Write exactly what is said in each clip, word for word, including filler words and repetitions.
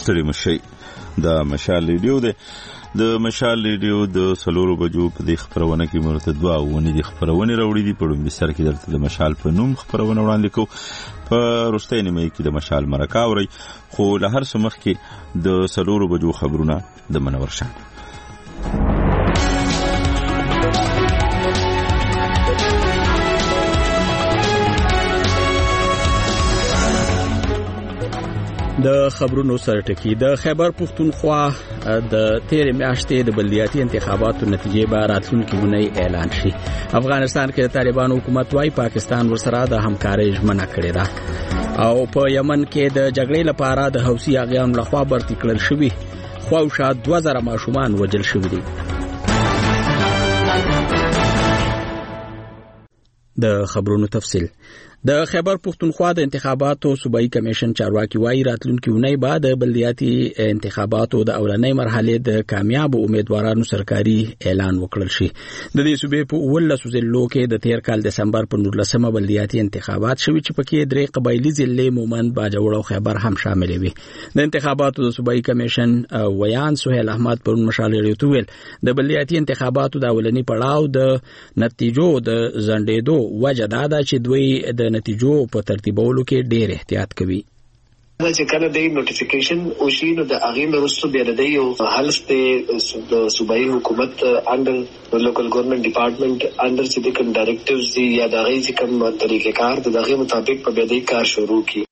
ستړي مشي. د مشال ریډیو دی د مشال ریډیو د سلورو بجو په دې خبرونه کې مرته دوا ونې د خبرونه راوړي دي. په لومړي سر کې درته د مشال په نوم خبرونه وړاندې کوو. په وروستۍ نیمه کې د مشال مرکه اوري، خو له هر څه مخکې د سلورو بجو خبرونه د منور شاه. د خبرونو سرټکی. د خیبر پختونخوا د تیر میاشتې د بلدیاتي انتخاباتو نتیجې به راتلونکي اونۍ اعلان شي. افغانستان کې د طالبانو حکومت وايي پاکستان ورسره د همکارۍ ژمنه کړې ده، او په یمن کې د جګړې لپاره د حوثي اغیانو لخوا برتی کړل شوی خواوشا دوه زره ماشومان وژل شوي دي. د خبرونو تفصیل. د خیبر پختونخوا د انتخاباتو صوبایي کمیشن چارواکي وايي راتلونکي اونۍ بعد د بلدیاتي انتخاباتو د اولنۍ مرحله د کامیاب امیدوارانو سرکاري اعلان وکړل شي. د دې صوبې په ولسو ضلعو کې د تیر کال دسمبر په نولسمه بلدیاتي انتخابات شوي چې پکې درې قبایلي ضلعې مومند، باجوړ او خیبر هم شامل وي. د انتخاباتو د صوبایي کمیشن ویان سهیل احمد پرون مشال ریډیو ویل د بلدیاتي انتخاباتو د اولنۍ پړاو د نتیجو د ځنډېدو وجه دا ده چې دوی د نتیجو په ترتیبولو کې ډېر احتیاط کوي. دا چې کله د نوټیفیکیشن او شي نو د هغه وروسته بیا د یو هلست د صوبایي حکومت انډر لوکل ګورنمنت ډپارټمنټ انډر چې د کوم ډایریکټیوز دي یا د هغه چې کوم طریقې کار د هغه مطابق په بیا د کار شروع کی.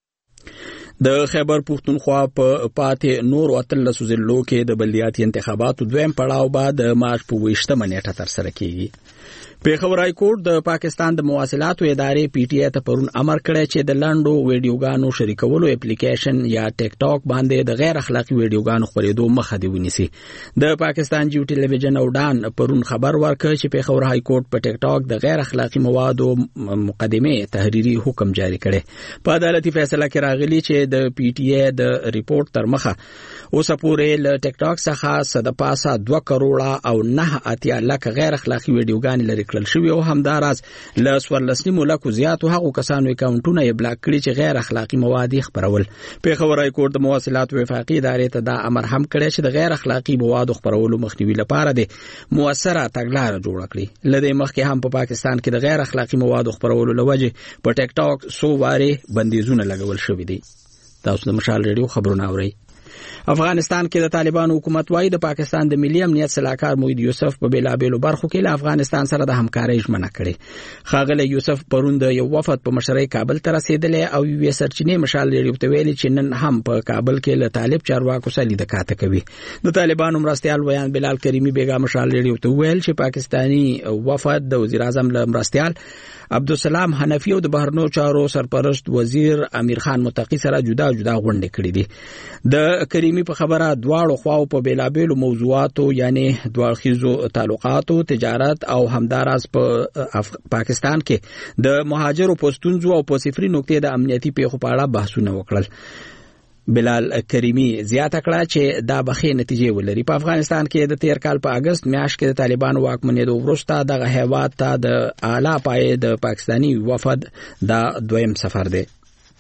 د خیبر پختونخوا په پاتې نور اتلس ضلعو کې د بلدیاتي انتخاباتو دویم پړاو بعد د مارچ په ویشتمه نیټه تر سره کیږي. پیښور های کورټ د پاکستان د مواصلاتو ادارې پی ټی آی ته پرون امر کړی چې د لاندو ویډیوګانو شریکولو اپلیکیشن یا ټیک ټاک باندې د غیر اخلاقی ویډیوګانو خپرېدو مخه دی ونیسي. د پاکستان جیو ټلویزیون او ډان پرون خبر ورکړ چې پیښور های کورټ په ټیک ټاک د غیر اخلاقی موادو مقدمه تحریری حکم جاری کړي. په عدالتي فیصله کې راغلی چې د پی ټی آی د ریپورت تر مخه اوس پورې له ټیک ټاک څخه صد پاسه دوه کروڑه او نه اتیا لک غیر اخلاقی ویډیوګان لري کړل شوی، او همداراز له څوارلس ملکو زیاتو هغو کسانو اکاونټونه یې بلاک کړي چې غیر اخلاقی مواد خپرول. پیښور های کورټ د مواصلاتو وفاقي ادارې ته دا امر هم کړی چې د غیر اخلاقی مواد خپرولو مخنیوي لپاره د موثره تګلارې جوړ کړي. لدې مخکې هم په پاکستان کې د غیر اخلاقی مواد خپرولو لوجه په ټیک ټاک سو واره بندیزونه لګول شوي دي. تاسو د مشال ریډیو خبرونه اورئ. افغانستان کې د طالبانو حکومت وايي د پاکستان د ملي امنیت صلاحکار موحد یوسف په بیلابېلو برخو کې له افغانستان سره د همکارۍ ژمنه کړې. ښاغلی یوسف پرون د یو وفد په مشرۍ کابل ته رسېدلی او یوې سرچینې مشال ریډیو ته ویلي چې نن هم په کابل کې له طالب چارواکو سره لیده کاته کوي. د طالبانو مرستیال ویان بلال کریمي بیګا مشال ریډیو ته ویل چې پاکستاني وفد د وزیر اعظم له مرستیال عبدالسلام حنفی او د بهرنیو چارو سرپرست وزیر امیر خان متقی سره جدا جدا غونډې کړې دي. د کریمي په خبره دواړو خواو په بیلابېلو موضوعاتو یعنی دوړخیزو تعلقاتو، تجارت او همداراز په پاکستان کې د مهاجرو پستونزو او په صفري نقطې د امنیتي پیښو په اړه بحثونه وکړل. بلال کریمی زیاته کړه چې دا بخې نتیجې ولري. په افغانستان کې د تیر کال په اگست میاشت کې د طالبانو واکمنېدو وروسته دغه هیواد ته د اعلی پایې د پاکستاني وفد دا دویم سفر دی.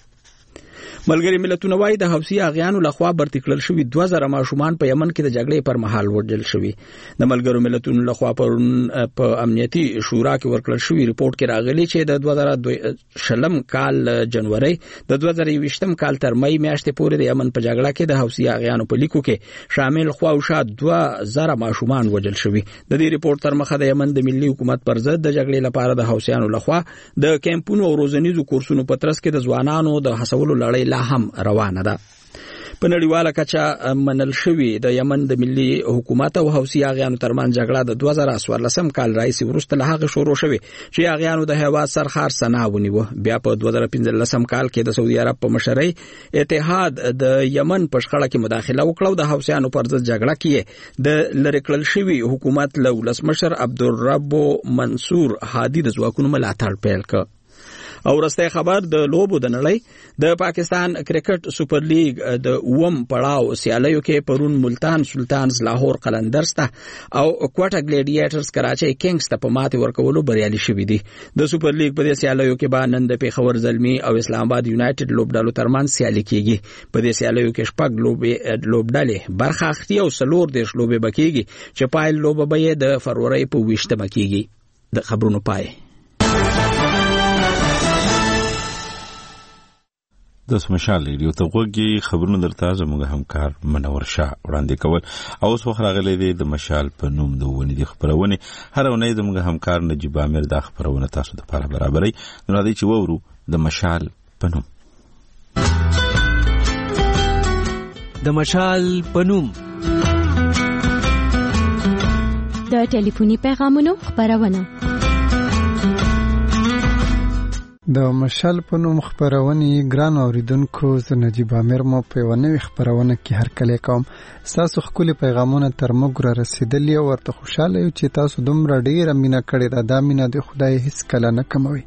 ملګری ملتونه وايي د حوثي اغیانو لخوا برتی کړل شوي دوه زره ماشومان په یمن کې د جګړې پر مهال وژل شوي. د ملګرو ملتونو لخوا په امنیتي شورا کې ورکړل شوي ریپورت کې راغلي چې د دوه زره شلم کال جنوري د دوه زره یوویشتم کال تر مې میاشتې پورې د یمن په جګړه کې د حوثي اغیانو په لیکو کې شامل خواوشا دوه زره ماشومان وژل شوي. د دې ریپورت تر مخه د یمن د ملي حکومت پر ضد د جګړې لپاره د حوثیانو لخوا د کیمپونو او روزنیزو کورسونو په ترڅ کې د ځوانانو د هڅولو لړۍ هم روانه ده. په نړیواله کچه منل شوی د یمن د ملي حکومت او حوثي اغیانو ترمنځ جګړه د دوه زره څوارلسم کال راځي وروسته له هغه شروع شوه چې اغیانو د هیواد سرخار سنا ونیو. بیا په دوه زره پنځلسم کال کې د سعودي عرب په مشرۍ اتحاد د یمن په شخړه کې مداخله وکړه او د حوثیانو پر ضد جګړه کې د لری کړل شوی حکومت له ولسمشر عبدالرب منصور هادي د ځواکونو ملاتړ پیل کړ. او ورسته خبر د لوبو د نړۍ د پاکستان کرکټ سپر لیگ د اوم پړاو سیالیو کې پرون ملتان سلطانز لاهور قلندرز ته او کوټا ګلیډیټرز کراچي کینګز ته په ماته ورکولو بریالي شوي دي. د سپر لیگ په دې سیالیو کې به نن د پیښور زلمی او اسلام آباد یونایټډ لوبډالو ترمنځ سیالي کیږي. په دې سیالیو کې شپږ لوبې لوبډالې برخه اخلي او څلور دیرش لوبې بکیږي چې پایل لوبه به د فروری په ویشتمه کیږي. د خبرونو پای د سمشال ریډیو ته غوږی خبرونه درته زموږ همکار منور شاه وړاندې کول. او اوس وخت راغلی دی د مشال په نوم د ونې د خبرونه هر ونې زموږ همکار نجیب امیر د خبرونه تاسو ته لپاره برابرۍ. نو راځي چې وورو د مشال په نوم. د مشال په نوم د ټلیفوني پیغامونو خبرونه. د مشال په نوم خبرونه ګران اوریدونکو زه نجیب امیر مو په یوه نوې خبرونه کې هرکلی کوم. ستاسو ښکلي پیغامونه تر موږ را رسېدلي او ورته خوشحاله یو چې تاسو دومره ډېره مینه کړې ده. دا مینه د خدای هېڅکله نه کموي.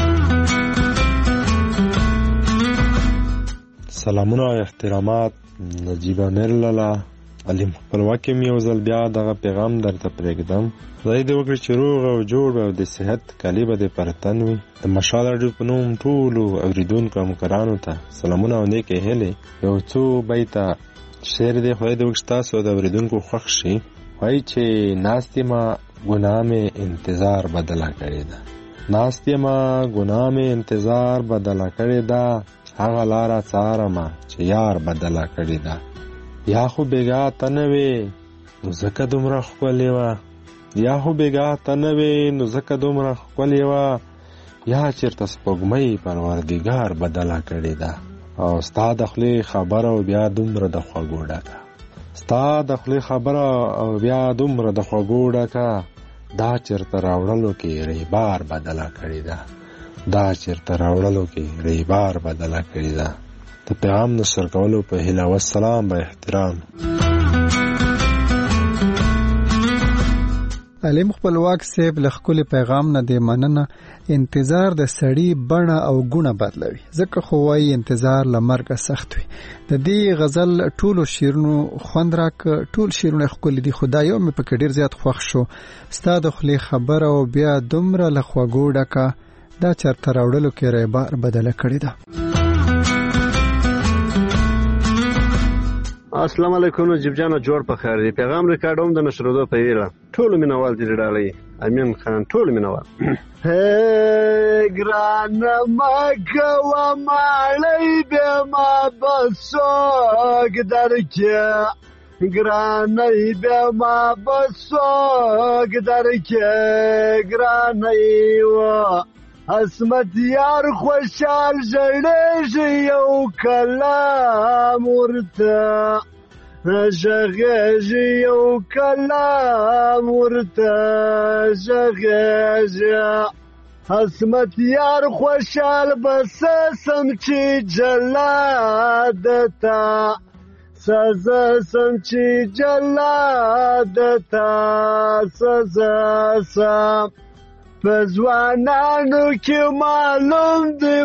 سلامونه او احترامات نجیب امیر لاله علیم خپلواکي مې یو ځل بیا دغه پیغام درته پرېږدم. خدای دې وکړي چې روغ او جوړ او د صحت کالي به دې پر تن وي. د مشال راډیو په نوم ټولو اورېدونکو همکارانو ته سلامونه او نیکې هیلې. یو څو بیته شعر دی خدای دې وکړي ستاسو د اورېدونکو خوښ شي. وایي چې ناست یمه ګناه مې انتظار بدله کړې ده. ناست یمه ګناه مې انتظار بدله کړې ده. هغه لاره څارمه چې یار بدله کړې ده. یا خو بیګا ته نه وې نو ځکه دومره ښکلې وه. یا خو بیګا ته نه وې نو ځکه دومره ښکلې وه. یا چېرته سپوږمۍ پروردګار بدله کړې ده. او ستا د خولې خبره او بیا دومره د خوږو ډکه. ستا د خولې خبره او بیا دومره د خوږو ډکه. دا چېرته راوړلو کې ریبار بدله کړې ده. دا چېرته راوړلو کې ریبار بدله کړې ده. د پیغام نشر کولو په هیله والسلام به احترام. علیم خپلواک صاحب له ښکلي پیغام نه دی مننه. انتظار د سړي بڼه او ګونه بدلوي ځکه خو وایي انتظار له مرګه سخت وي. د دې غزل ټولو شعرونو خوند راک. ټول شعرونه ښکلي دي خو دا یو مې پکې ډېر زیات خوښ شو. ستا د خولې خبره او بیا دومره له خوږو ډکه. دا چېرته راوړلو کې ریبار بدله کړې ده. السلام علیکم نجیب جان جوړ په خیر دی. پیغام ریکارډوم د نشرودو په ویله ټولو مینوال دي ډالۍ امین خان ټولو مینوال. هی ګران مګو مالای به ما بسوګ درکه ګرانای به ما بسوګ درکه ګرانای و اسمت یار خوشحال ژړېږي یو کلام ورته ژغېږي یو کلام ورته ژغېږي. اسمت یار خوشحال بس سم چې جلاد تا سزا سم چې جلاد تا سزا سم. پزوانانو کې معلوم دی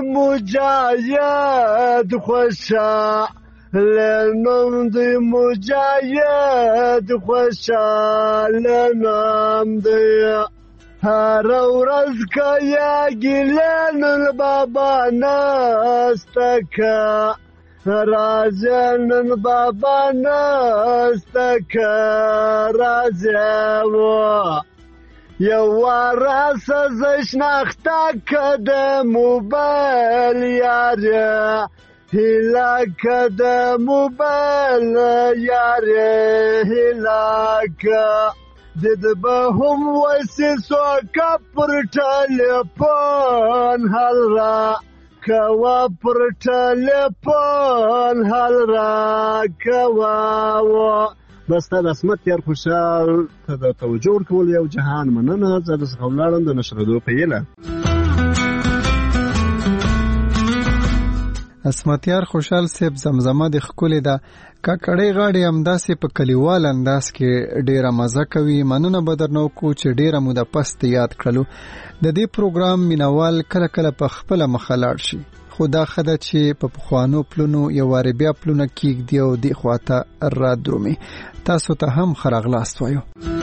مجاهد خوشحاله نوم دی مجاهد خوشحاله نوم دی. هر ورځ که یاګیله نن بابا نسته که راځه نن بابا نسته که راځه و. یو راسه زشناخته که د موبایل یاره هیله که د موبایل یاره هیله که دد به هم وسی سوکه پر ټلیفون حل را کوه پر ټلیفون حل را کوه و. بس تا د اسمت یار خوشحال ته د توجه ورکول یو جهان مننه. زه درڅخه ولاړم د نشرېدو په هیله. اسمتیار خوشحال صاحب زمزمه د خکولې ده کاکړی غاړې همداسې په کلیوال انداز کې ډیره مزه کوي. مننه به درنه وکړو چې ډیره موده پس یاد کړلو. د دې پروګرام مینوال کله کله په خپله مخه لاړ شي، خو دا ښه ده چې په پخوانو پلونو یو وارې بیا پلونه کیږدي او دې خواته رادرومي. تاسو ته هم ښه راغلاست وایو.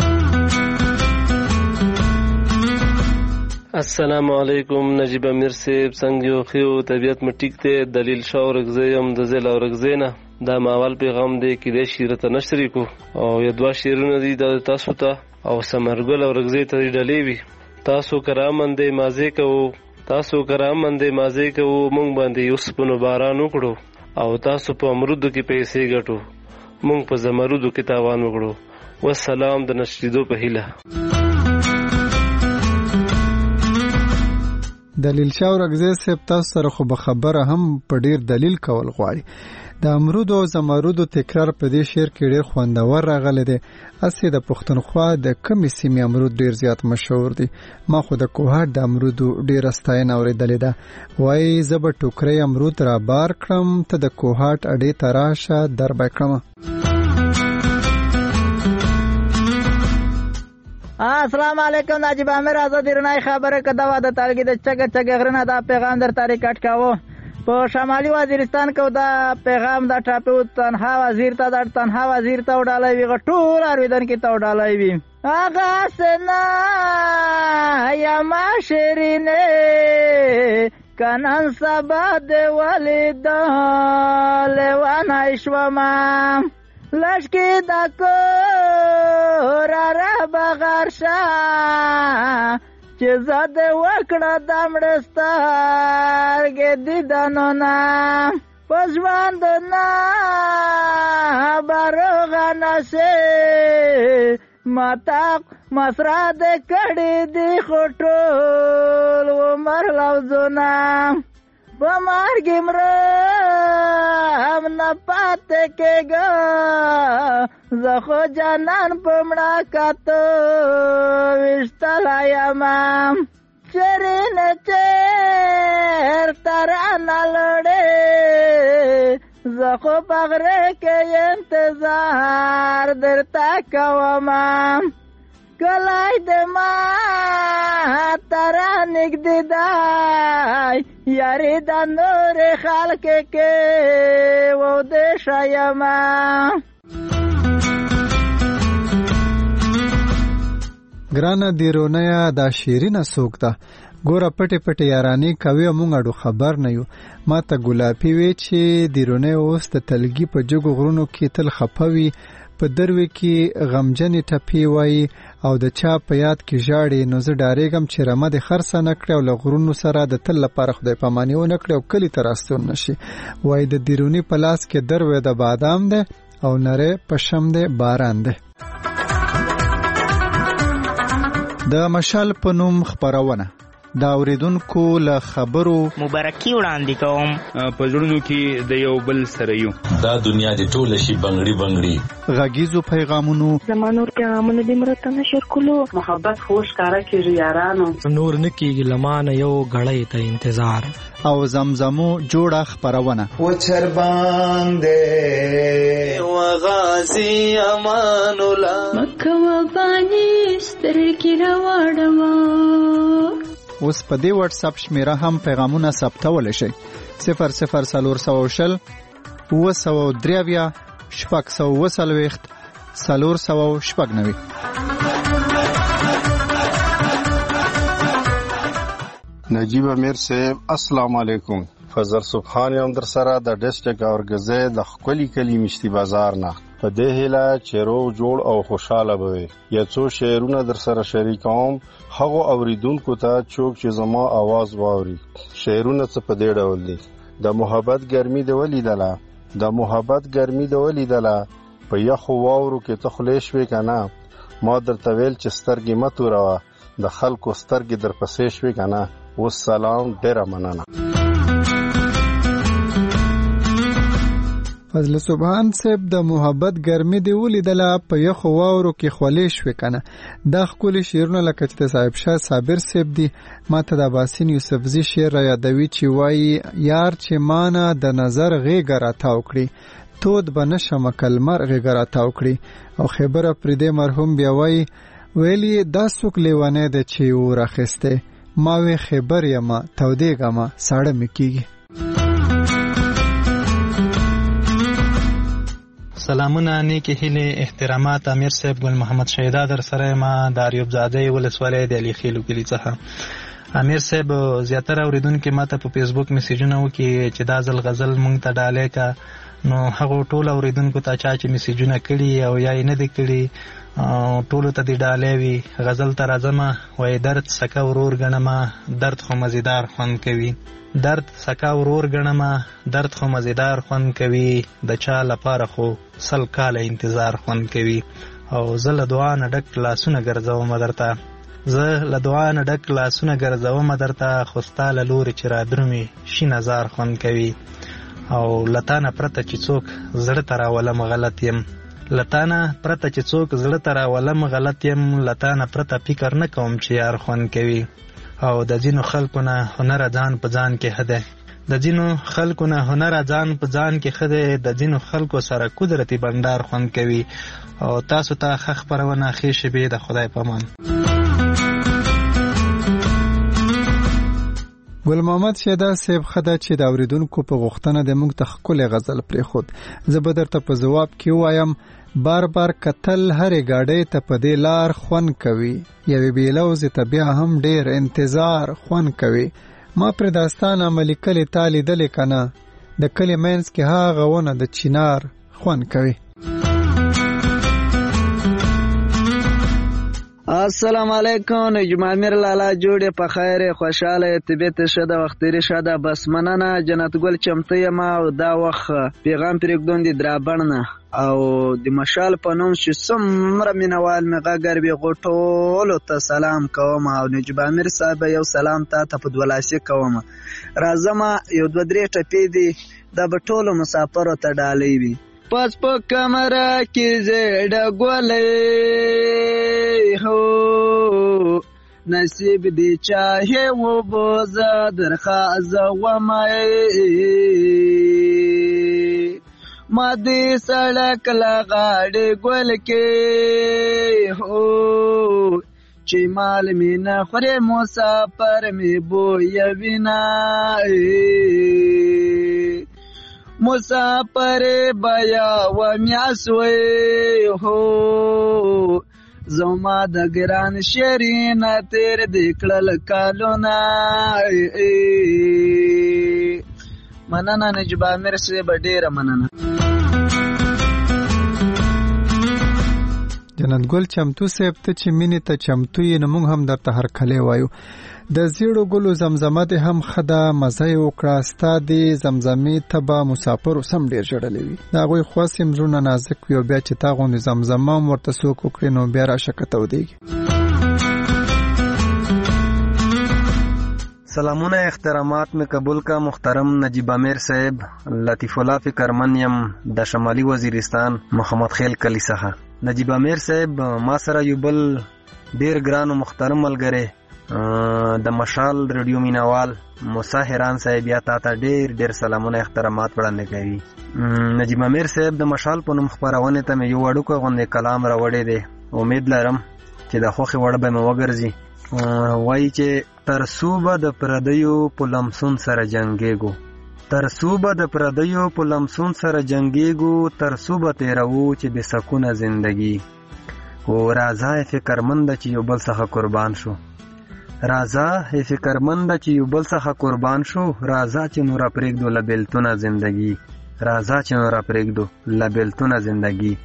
السلام علیکم. نجیب امیر صاحب څنګه یو خو طبیعت مې ټیک دی. دلیل شاو رغزیم د زل او رغزینا دا ماول پیغام دی کې د شیرت نشری کو او یا دوا شیرونه دي د تاسو ته او سمرګل او رغزی ته ډلې وي. تاسو کرامندې مازه کوو تاسو کرامندې مازه کوو مونږ باندې اوس په باران وکړو او تاسو په امرودو کې پیسې ګټو مونږ په زمرودو کې تاوان وکړو. والسلام د نشریدو په هیله. دلیل شاو رغزی صاحب تاسو سره خو به خبره هم په ډیر دلیل کول غواړي. د امرود او زمرود تکرار په دې شعر کې ډیر خوندور راغلی دی. اسی د پښتونخوا د کمې سیمې امرود ډیر زیات مشهور دی. ما خو د کوهاټ د امرود ډیر ستاینه اوریدلې ده. وای زه به ټوکرې امرود را بار کړم ته د کوهاټ اډې ته راشه در به کړم. السلام علیکم. نجیب امیر آزاد رنای خبره کده و د تلګي د چګ چګ غرنه دا پیغام در تاریخ کټ کاوه. په شمالي وزیرستان کې دا پیغام د ټاپو تنها وزیر ته د تنها وزیر ته وډالای وی غټول ارویدن کې ته وډالای وی اغه سنا یا ما شیرینه کنن سبا د ولید لوان ایشوما لشکی دا کو را را بغرشا چې زده وکړه د مړستارګې دیدنو نه په ژوند نه باروغه نشې ماته مسره د کړې دي خو ټول عمر لوځونه په مرګ مړه هم نه پاتې کېږه زه خو جانان په مړه کاته ویشتلی یمه چېرې چېرته رانه لړې زه خو په غره کې انتظار درته کومه کلای د ما ترا نږدې دی یاري د نورې خلک کې وده شیمه. ګرانه دیرونیا دا شیرینه څوک ده ګوره پټې پټې یارانې کوي مونږ اډو خبر نه یو. ما ته ګلابي وی چې دیرونه اوس د تلګي په جګو غرونو کې تل خپوي په دروي کې غمجنې ټپی وای او د چا په یاد کې ژاړي. نو زه ډارېږم چې رمه د خرڅه نکړي او له غرونو سره د تل لپاره خدای پاماني و نکړي او کلی ته راستون نشي. وای د دیرونی په لاس کې دروي د بادام ده او نره پشم ده باران ده. د مشال په نوم خبرونه دا اوریدونکو له خبرو مبارکي وړاندې کوم. په ژوندونو کې د یو بل سره یو دا دنیا د ټول شي بنگړي بنگړي غږیزو پیغامونو زمانور پیغامونه د مرته نشر کولو محبت خوش کارا کیږي یارانو نور نکیږي لمانه یو غړې ته انتظار او زمزمو جوړه خبرونه و چر باندې و غازی امان الله مکه و باندې سترګې راوړما. اوس په دې واتس اپ شمیره هم پیغامونه ثبتول شي صفر صفر سلور سو شل و سو دریویا شپږ سو وسلويخت سلور سو شپږ نوي. نجیب امیر صاحب السلام علیکم. فضل سبحان یم در سره د ډیسټریکټ اورګزې د خپلی کلی مشتي بازار نه په دې هله چې روغ جوړ او خوشاله بوي. یا څو شعرونه در سره شریکوم هغه اوریدونکو ته چوک چې زما आवाज واوري. شعرونه څه په دې ډول دي: د محبت ګرمي د ولیدله د محبت ګرمي د ولیدله په یخو واورو کې ته خلیش وې کنه ما درته ویل چې سترګې متو راوه د خلکو سترګې در پسې شوې کنه. والسلام ډیره مننه. فضل سبحان صاحب د محبت ګرمي دی ولیدله په یخو واورو کې خولې شوې کنه دا ښکلي شعرونه لکه چې د صاحب شاه صابر صاحب دی ماته د باسین یوسفزي شعر را یادوي چې وایي یار چې مانه د نظر غېږه راتاو کړي تود به نشمه کلمر غېږه راتاو کړي او خبره پرې مرحوم بیا وایي ویلی دا څوک لیونی دی چې و راخیستی ما وی خبر یمه تودېږمه ساړه مې کېږي. سلامونه نیکی هیله احترامات امیر صاحب ګل محمد شهیدا در سره ما د اریوب زاده ولسوالۍ د علي خیلو کلی څخه. امیر صاحب زیاتره اوریدونکو ماته په فیسبوک میسیجونه وکي چې دا ځل غزل مونږ ته ډالې کا نو هغه ټول اوریدونکو ته چا چې میسیجونه کړي او یا یې نه دي کړي ټولو ته دی ډالې وي غزل ته راځمه وایي درد سکه ورور ګڼمه درد خو مزیدار خوند کوي درد سکه ورور ګڼمه درد خو مزیدار خوند کوي د چا لپاره خو سل کاله انتظار خوند کوي او زه له دعا نه ډک لاسونه ګرځوم درته زه له دعا نه ډک لاسونه ګرځوم درته خو ستا له لورې چې رادرومي شین هزار خوند کوي او له تا نه پرته چې څوک زړه ته راولم غلط یم له تا نه پرته چې څوک زړه ته راولم غلط یم له تا نه پرته فکر نه کوم چې یار خوند کوي او د ځینو خلکو نه هنر ځان په ځان کې ښه دی د ځینو خلکو نه هنر ځان په ځان کې ښه دی د ځینو خلکو سره قدرتي بنډار خوند کوي او تاسو ته ښه خپرونه ښې شېبې د خدای په امان. ګل محمد شهدا صاحب خدا چې د اوریدونکو په غوښتنه د موږ ته ښکلې غزل پرېښود زه به درته په ځواب کې وایم بار بار کتل هرې ګاډۍ ته په دې لار خوند کوي یوې بېلوزې ته بیا هم ډېر انتظار خوند کوي ما پرې داستان عملي کلي تا لیدلې که نه د کلي منځ کې هغه ونه د چینار خوند کوي. السلام علیکم نجم امیر لالا جوړې په خیر خوشاله طبیعت شه د وختري شه د بس مننه جنت ګل چمته یم او دا وخت پیغام پرېږدون دي درابڼ نه او د مشال په نوم چې څومره مینوال مې غږر بې غوټولو ته سلام کوم او نجم امیر صاحب یو سلام تا ته په دولاسي کوم راځم یو دوه درې ټپې دي دا به ټولو مسافرو ته ډالۍ وي پس په کمره کې زړه ګولې هو نصیب دی چاهه و بوزا درخواز ومای ما دی سړک لغاړې ګل کې هو چې مال می نه خورې مسافر می بوی وینا مسافر بیا و میاسوی هو زما د ګران شیرین تیر دکړل کالونا مننه نجیب امیر صاحب ډیره مننه. جنت ګل چمتو صاحب ته چې مینې ته چمتو یې نو موږ هم درته هرکلی وایو د زیړو ګلو زمزمه دې هم ښه ده مزه یې وکړه ستا دې زمزمې ته به مسافرو سم ډېر ژړلی وي د هغوی خواست یې زړونه نازک وي او بیا چې تا غوندې زمزمه هم ورته څوک وکړي نو بیا راشه که تودېږي. سلامونه احترامات میں قبول کا محترم نجیب امیر صاحب لطیف الله فکرمن یم د شمالي وزیرستان محمد خیل کلی څخه. نجیب امیر صاحب ما سره یو بل ډیر ګران او محترم ملګری د مشال ریډیو مینوال موسی حیران صاحب یا تا ته ډیر ډیر سلامونه احترامات وړاندې کوي. نجیب امیر صاحب د مشال په نوم خپرونه ته مې یو وړوکی غوندې کلام راوړی دی امید لرم چې د خوښې وړ به مې وګرځي. وایي چې ترڅو به د پردیو په لمسون سره جنګېږو ترڅو به د پردیو په لمسون سره جنګېږو ترڅو به تیروو چې بې سکونه زندګي او راځه فکرمند چې یو بل څخه قربان شو راځه فکرمند چې یو بل څخه قربان شو راځه چې نو را پرېږدو له بېلتونه زندګي راځه چې نو را پرېږدو له بېلتونه زندګي.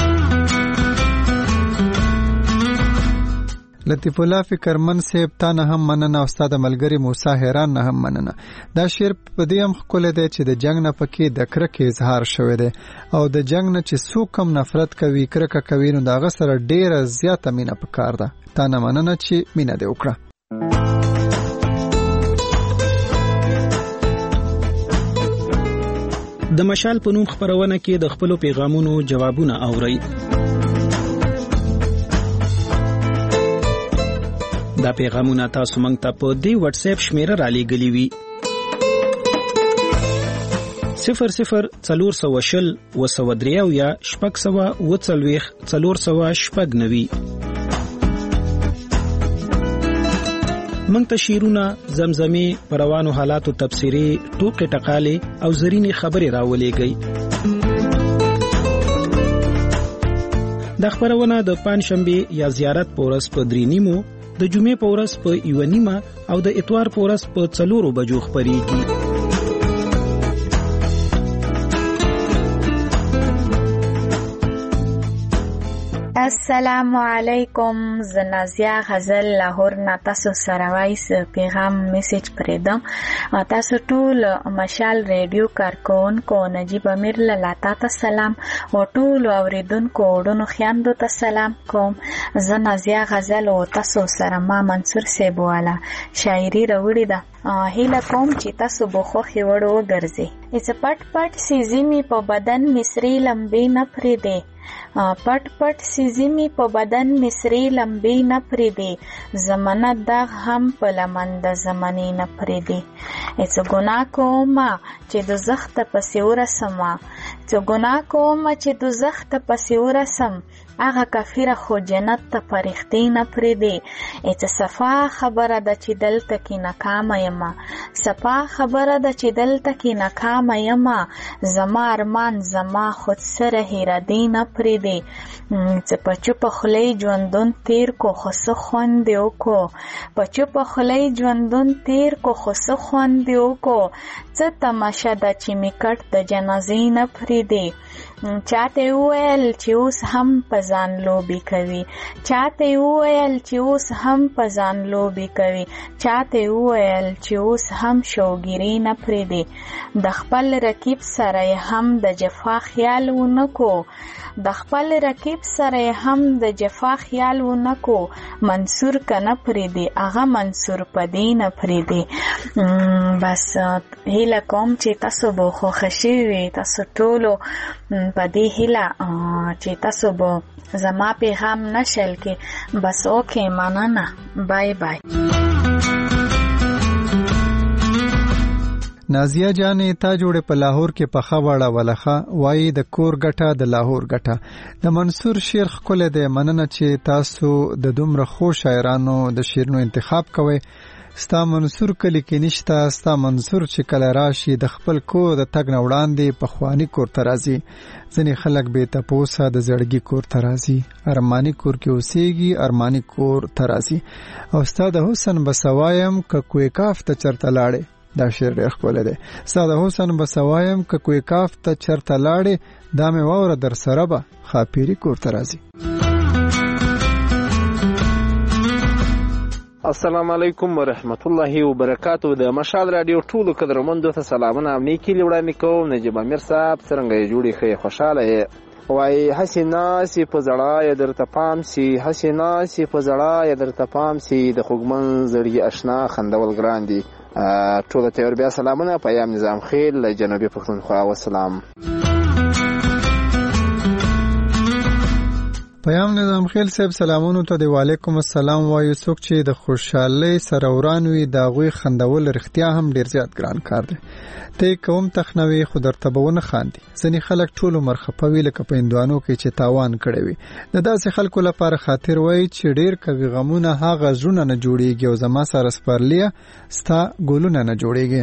لطیف الله فکرمن صاحب تا نه هم مننه او ستا د ملګري موسی حیران نه هم مننه. دا شعر په دې هم ښکلی دی چې د جنګ نه پکې د کرکې اظهار شوی دی او د جنګ نه چې څوک هم نفرت کوي کرکه کوي نو د هغه سره ډېره زیاته مینه پکار ده. تا نه مننه چې مینه دې وکړه. د مشال په نوم خبرونه کې د خپل پیغامونو جوابونه اوري. دا پیغامونه تاسو مونږ ته په دی واتس اپ شمیره را لېږلي وي صفر صفر څلور سوه شل اوه سوه درې اویا شپږ سوه اوه څلوېښت څلور سوه شپږ نوي. مونږ ته شعرونه، زمزمې، په روانو حالاتو تبصرې، ټوکې ټقالې او زرینې خبرې راولېږئ. دا خبرونه د پنجشنبې یا زیارت په ورځ په درې نیمو، د جمعې په ورځ په یوه نیمه او د اتوار په ورځ په څلورو بجو خپرېږي. السلام علیکم. زه نازیه غزل لاهور نه تاسو سره وایس پیغام میسج پرېدم. تاسو ټول مشال ریډیو کارکونکو نجیب امیر لاله ته سلام او ټول اوریدونکو وړونو خویندو ته سلام کوم. زه نازیه غزل او تاسو سره ما منصور صاحب والا شاعري راوړې ده. هیله کوم چې تاسو به خوښې وړ وګرځئ. ایڅ پټ پټ سیزي مې په بدن مصري لمبې نه پرېږدې، پټ پټ سیزي مې په بدن مصري لمبې نه پرېږدې، زمانه داغ هم په لمن د زمانې نه پرېږدې. ایڅ ګناه کومه چې دوزخ ته پسې ورسمه، څه ګناه کومه چې دوزخ ته پسې ورسم، هغه کافره خو جنت ته پرښتې نه پرېږدې. ایڅ صفا خبره ده چې دلته کې ناکامه یمه، صفا خبره ده چې دلته کې ناکامه یمه، زما ارمان زما خود سره هېرېدې نه پرېږدې. څه په چوپه خولۍ ژوندون تېر کو خو څه خوند یې وکړو، په چوپه خولۍ ژوندون تېر کو خو څه خوند یې وکړو، څه تماشه ده چې مې کټ د جنازې نه پرېږدې. چاته وویل چې اوس هم په ځان لوبې کوي، چاته وویل چې اوس هم په ځان لوبې کوي، چاته وویل چې اوس هم شوګیري نه پرېږدې. د خپل رقیب سره هم د جفا خیال ونکو، د خپل رقیب سره هم د جفا خیال ونکو، منصور که نه پرېږدې هغه منصور په دې نه پرېږدې. بس هیله کوم چې تاسو به خوښه شوي وي، تاسو ټولو په دې هیله چې تاسو به زما پیغام نشل کې. بس اوکې، مننه، بای بای. نازیه جانې تا جوړې په لاهور کې پخه وړه ولخه، وایي د کور ګټه د لاهور ګټه. د منصور شعر ښکلی دی. مننه چې تاسو د دومره ښو شاعرانو د شعرونو انتخاب کوئ. ستا منصور کلی کې نشته، ستا منصور چې کله راشي د خپل کور د تګ نه وړاندې پخواني کور ته راځي. ځینې خلک بې تپوسه د زړګي کور ته راځي، ارماني کور کې اوسېږي، ارماني کور ته راځي. او ستا د حسن بسوایم که کوی کاف ته چرته لاړې. دا شعر ډېر ښکلی دی. ستا د حسن بسوایم که کوی کاف ته چرته لاړې، دا مې واوره در سره به خاپیري کور ته راځي. السلام علیکم ورحمت الله وبرکاتو. د مشال رادیو ټولو قدرمندو ته سلامونه او نیکي وړاندې کوم. نجیب امیر صاحب څرنګه یې جوړې ښې خوشحاله یې؟ وایي هسې ناسې په زړه یې درته پام سي، هسې ناسې په زړه یې درته پام سي، د خوږمن زړګي اشنا خندول ګران دي. ټولو ته ور بیا سلامونه. پیام نظام خیل له جنوبي پښتونخوا. والسلام. پیام نظام خیل صاحب سلامونو ته د وعلیکم السلام وایو. څوک چې د خوشحالۍ سره وران وي د هغوی خندول رښتیا هم ډیر زیات ګران کار دی. ته کوم تخنوي خو درته به ونه خاندي. ځینې خلک ټول عمر خفه وي لکه په هندوانو کې چې تاوان کړی وي. د داسې خلکو لپاره خاطر وایي چې ډیر کوي غمونه هغه زړونه نه جوړیږي او زما سره سپارلیه ستا ګلونه نه جوړیږي.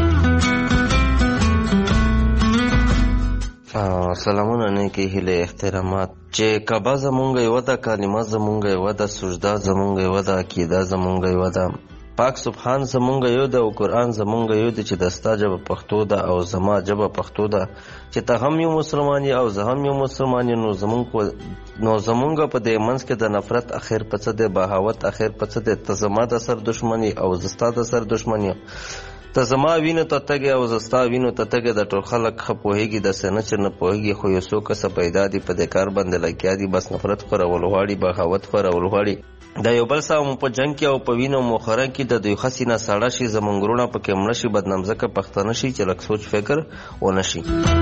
سلامونه نیکی هیله احترامات. چې کعبه زمونږ یو ده، کلمه زمونږ یو ده، سجده زمونږ یو ده، عقیده زمونږ یو ده، پاک سبحان زمونږ یو ده او قرآن زمونږ یو ده چې دستا ژبه پښتو ده او زما ژبه پښتو ده. چې ته هم یو مسلمان یې او زه هم یو مسلمان یې، نو زمونږ نو زمونږ په دې منځ کې د نفرت اخر په څه دی، بغاوت اخر په څه دی. ته زما د سر دشمن یې او زه ستا د سر دشمن یم. ته زما وینو ته تګې او زه ستا وینو ته تګې د ټول خلک ښه پوهېږي داسې نه چې نه پوهېږي خو یو څو کسه پیدا دي په دې کار باندې لګیا دي بس نفرت خپرول غواړي بغاوت خپرول غواړي د یو بل سره مو په جنګ کې او په وینو مخره کې د دوی خسي نه ساړه شي زمونږ وروڼه پکې مړه شي بدنام ځکه پښتانه شي چې لږ سوچ فکر ونه شي.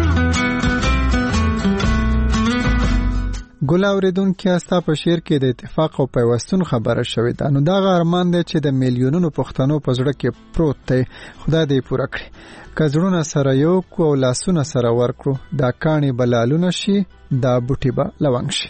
ګل اوریدونکي استا په شعر کې د اتفاق او پیوستون خبره شوې ده. نو دا ارمان دی چې د میلیونونو پښتنو په زړه کې پروت دی. خدای دې پوره کړي. که زړونه سره یو کو او لاسونه سره ورکړو دا کاڼي بلالونه شي دا بوټي به لونګ شي.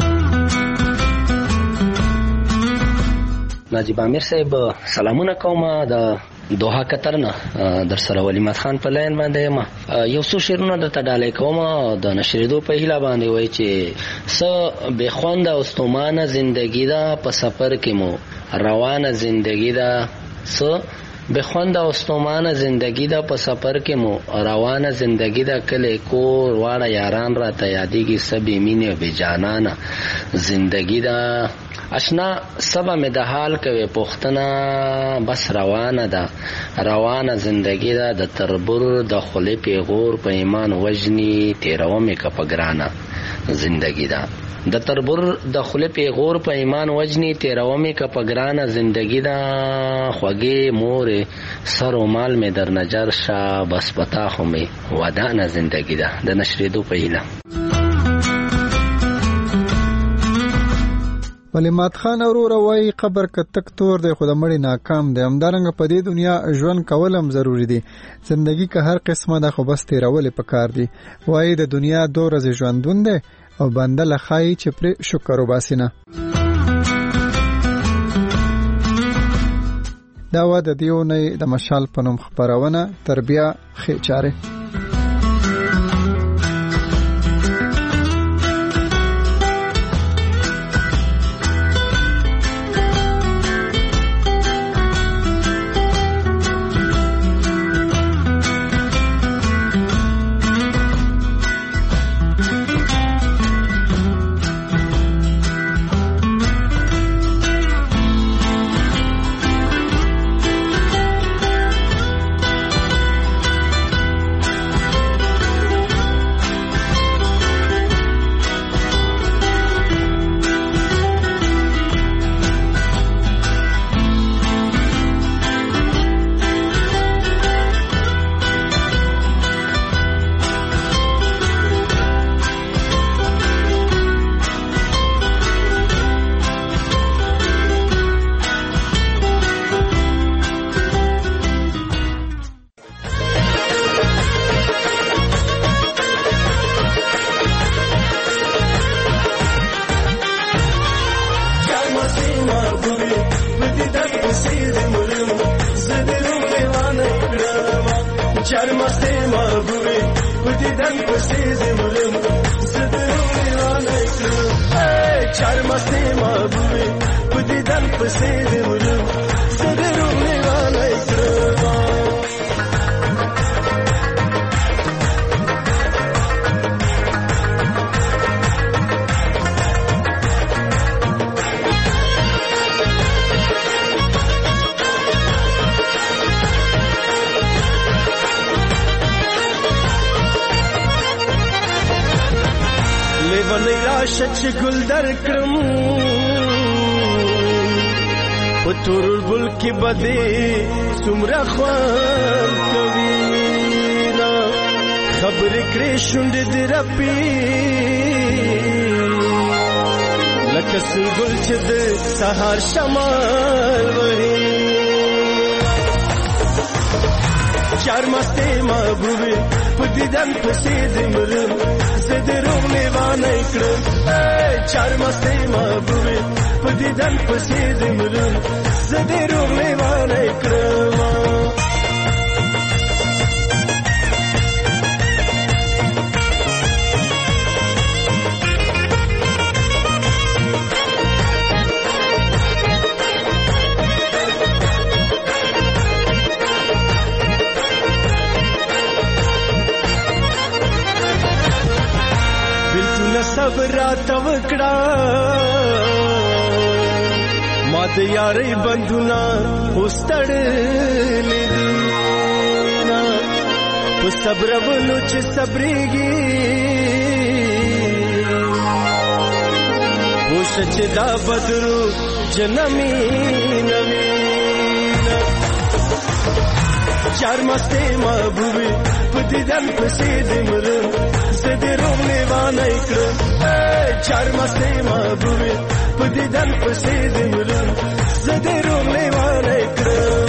ناجیب امیر صاحب سلامونه کوم. د دوحه قطر نه در سره ولیمت خان په لاین باندې ما یو څو شعرونه درته ډالۍ کوم د نشریدو په هیله باندې وای چې څه بې خونده او ستومانه زندگی ده په سفر کې مو روانه زندگی ده څه بخوند او ستومانه زندگی دا په سفر کې مو روانه زندگی دا کله کور واړه یاران را ته یادېږي سبې مینې او بې جانانه زندگی دا اشنا سبا مې د حال کوي پښتنه بس روانه ده روانه زندگی دا د تربور د خولې پیغور په ایمان وجنی تیرو مې کپګرانه زندگی دا د تربور د خله پیغور په ایمان وجنی تیرومې کپګرانه زندگی دا خوږې مور سر او مال مې در نظر شا بس پتا خو مې ودانه زندگی دا د نشریدو په هیله. ولیمات خان ورور وای قبر ک تک تور دی خو د مړی ناکام دی. همدارنګه په دې دنیا ژوند کولم ضروری دی. زندگی که هر قسمه ده خو بس تیرول پکار دی. وای د دنیا دو ورځې ژوندون دی او بنده لخای چې پر شکر وباسینه. دا و د دیونه د مشال پنوم خبرونه تربیه خېچاره. شچ گل در کرم پتور گل کی بدی سمرا خوان کوینا خبر کړې شوند دې رپی لکه سګل چې د سحر شمال وهي چار مسته محبوبه پدیدن پسې دې مرم زدرو نیوانه کړم چار مسته محبوبه پدیدن پسې دې مرم زدرو نیوانه کړم. صبر راته وکړه ما د یارۍ بندونه اوستړلې دي په صبر ولو چې صبرېږي پوښ چې دا بدرو جنمي نمي چار مسته محبوبي په دیدن پسې دې مر زه دې روغ لیوانه کړم چار مسته محبوبي په دیدن پسې دې مر زه دې روغ لیوانه کړم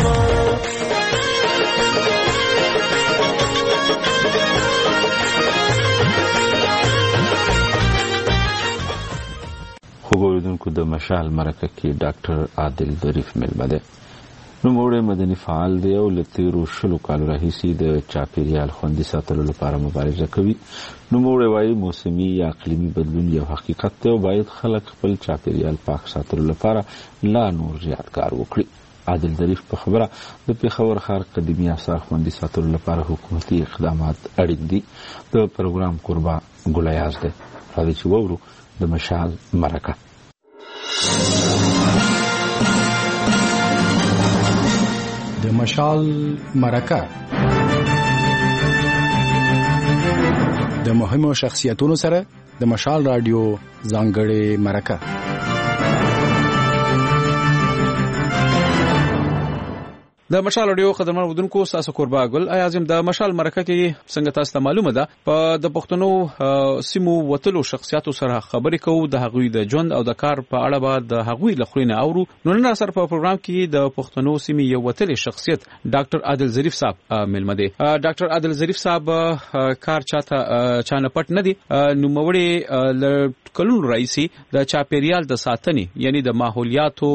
خبردونکو د مشال مرکه کې ډاکټر عادل ظریف ملمه ده. نوموړی مدني فعال دی او له تیرو شلو کالو راهیسې د چاپیریال خوندي ساتلو لپاره مبارزه کوي. نوموړی وایي موسمي یا اقلیمي بدلون یو حقیقت دی او باید خلک خپل چاپیریال پاک ساتلو لپاره لا نور زیات کار وکړي. عادل ظریف په خبره د پېښور ښار قدیمي آثار خوندي ساتلو لپاره حکومتي اقدامات اړین دي. د پروګرام کوربه ګلیاز دی. راځئ چې واورو د مشال مرکه. د مشال مرکه د مهمو شخصیتونو سره د مشال رادیو ځانګړې مرکه. د مشال رادیو خدمت ودونکو تاسو کوربه ګل اعظم د مشال مرکه کې څنګه تاسو ته معلومه ده په د پښتنو سیمو وتلو شخصیتو سره خبرې کوو د هغوی د ژوند او د کار په اړه به د هغوی لخرینه اورو. نو نن سره په پروګرام کې د پښتنو سیمې یو وتلې شخصیت ډاکټر عادل ظریف صاحب ملمه دي. ډاکټر عادل ظریف صاحب کار چاته چانه پټ نه دي. نو موري کلون رئیسي د چاپیریال د ساتنې یعنی د ماحولیاتو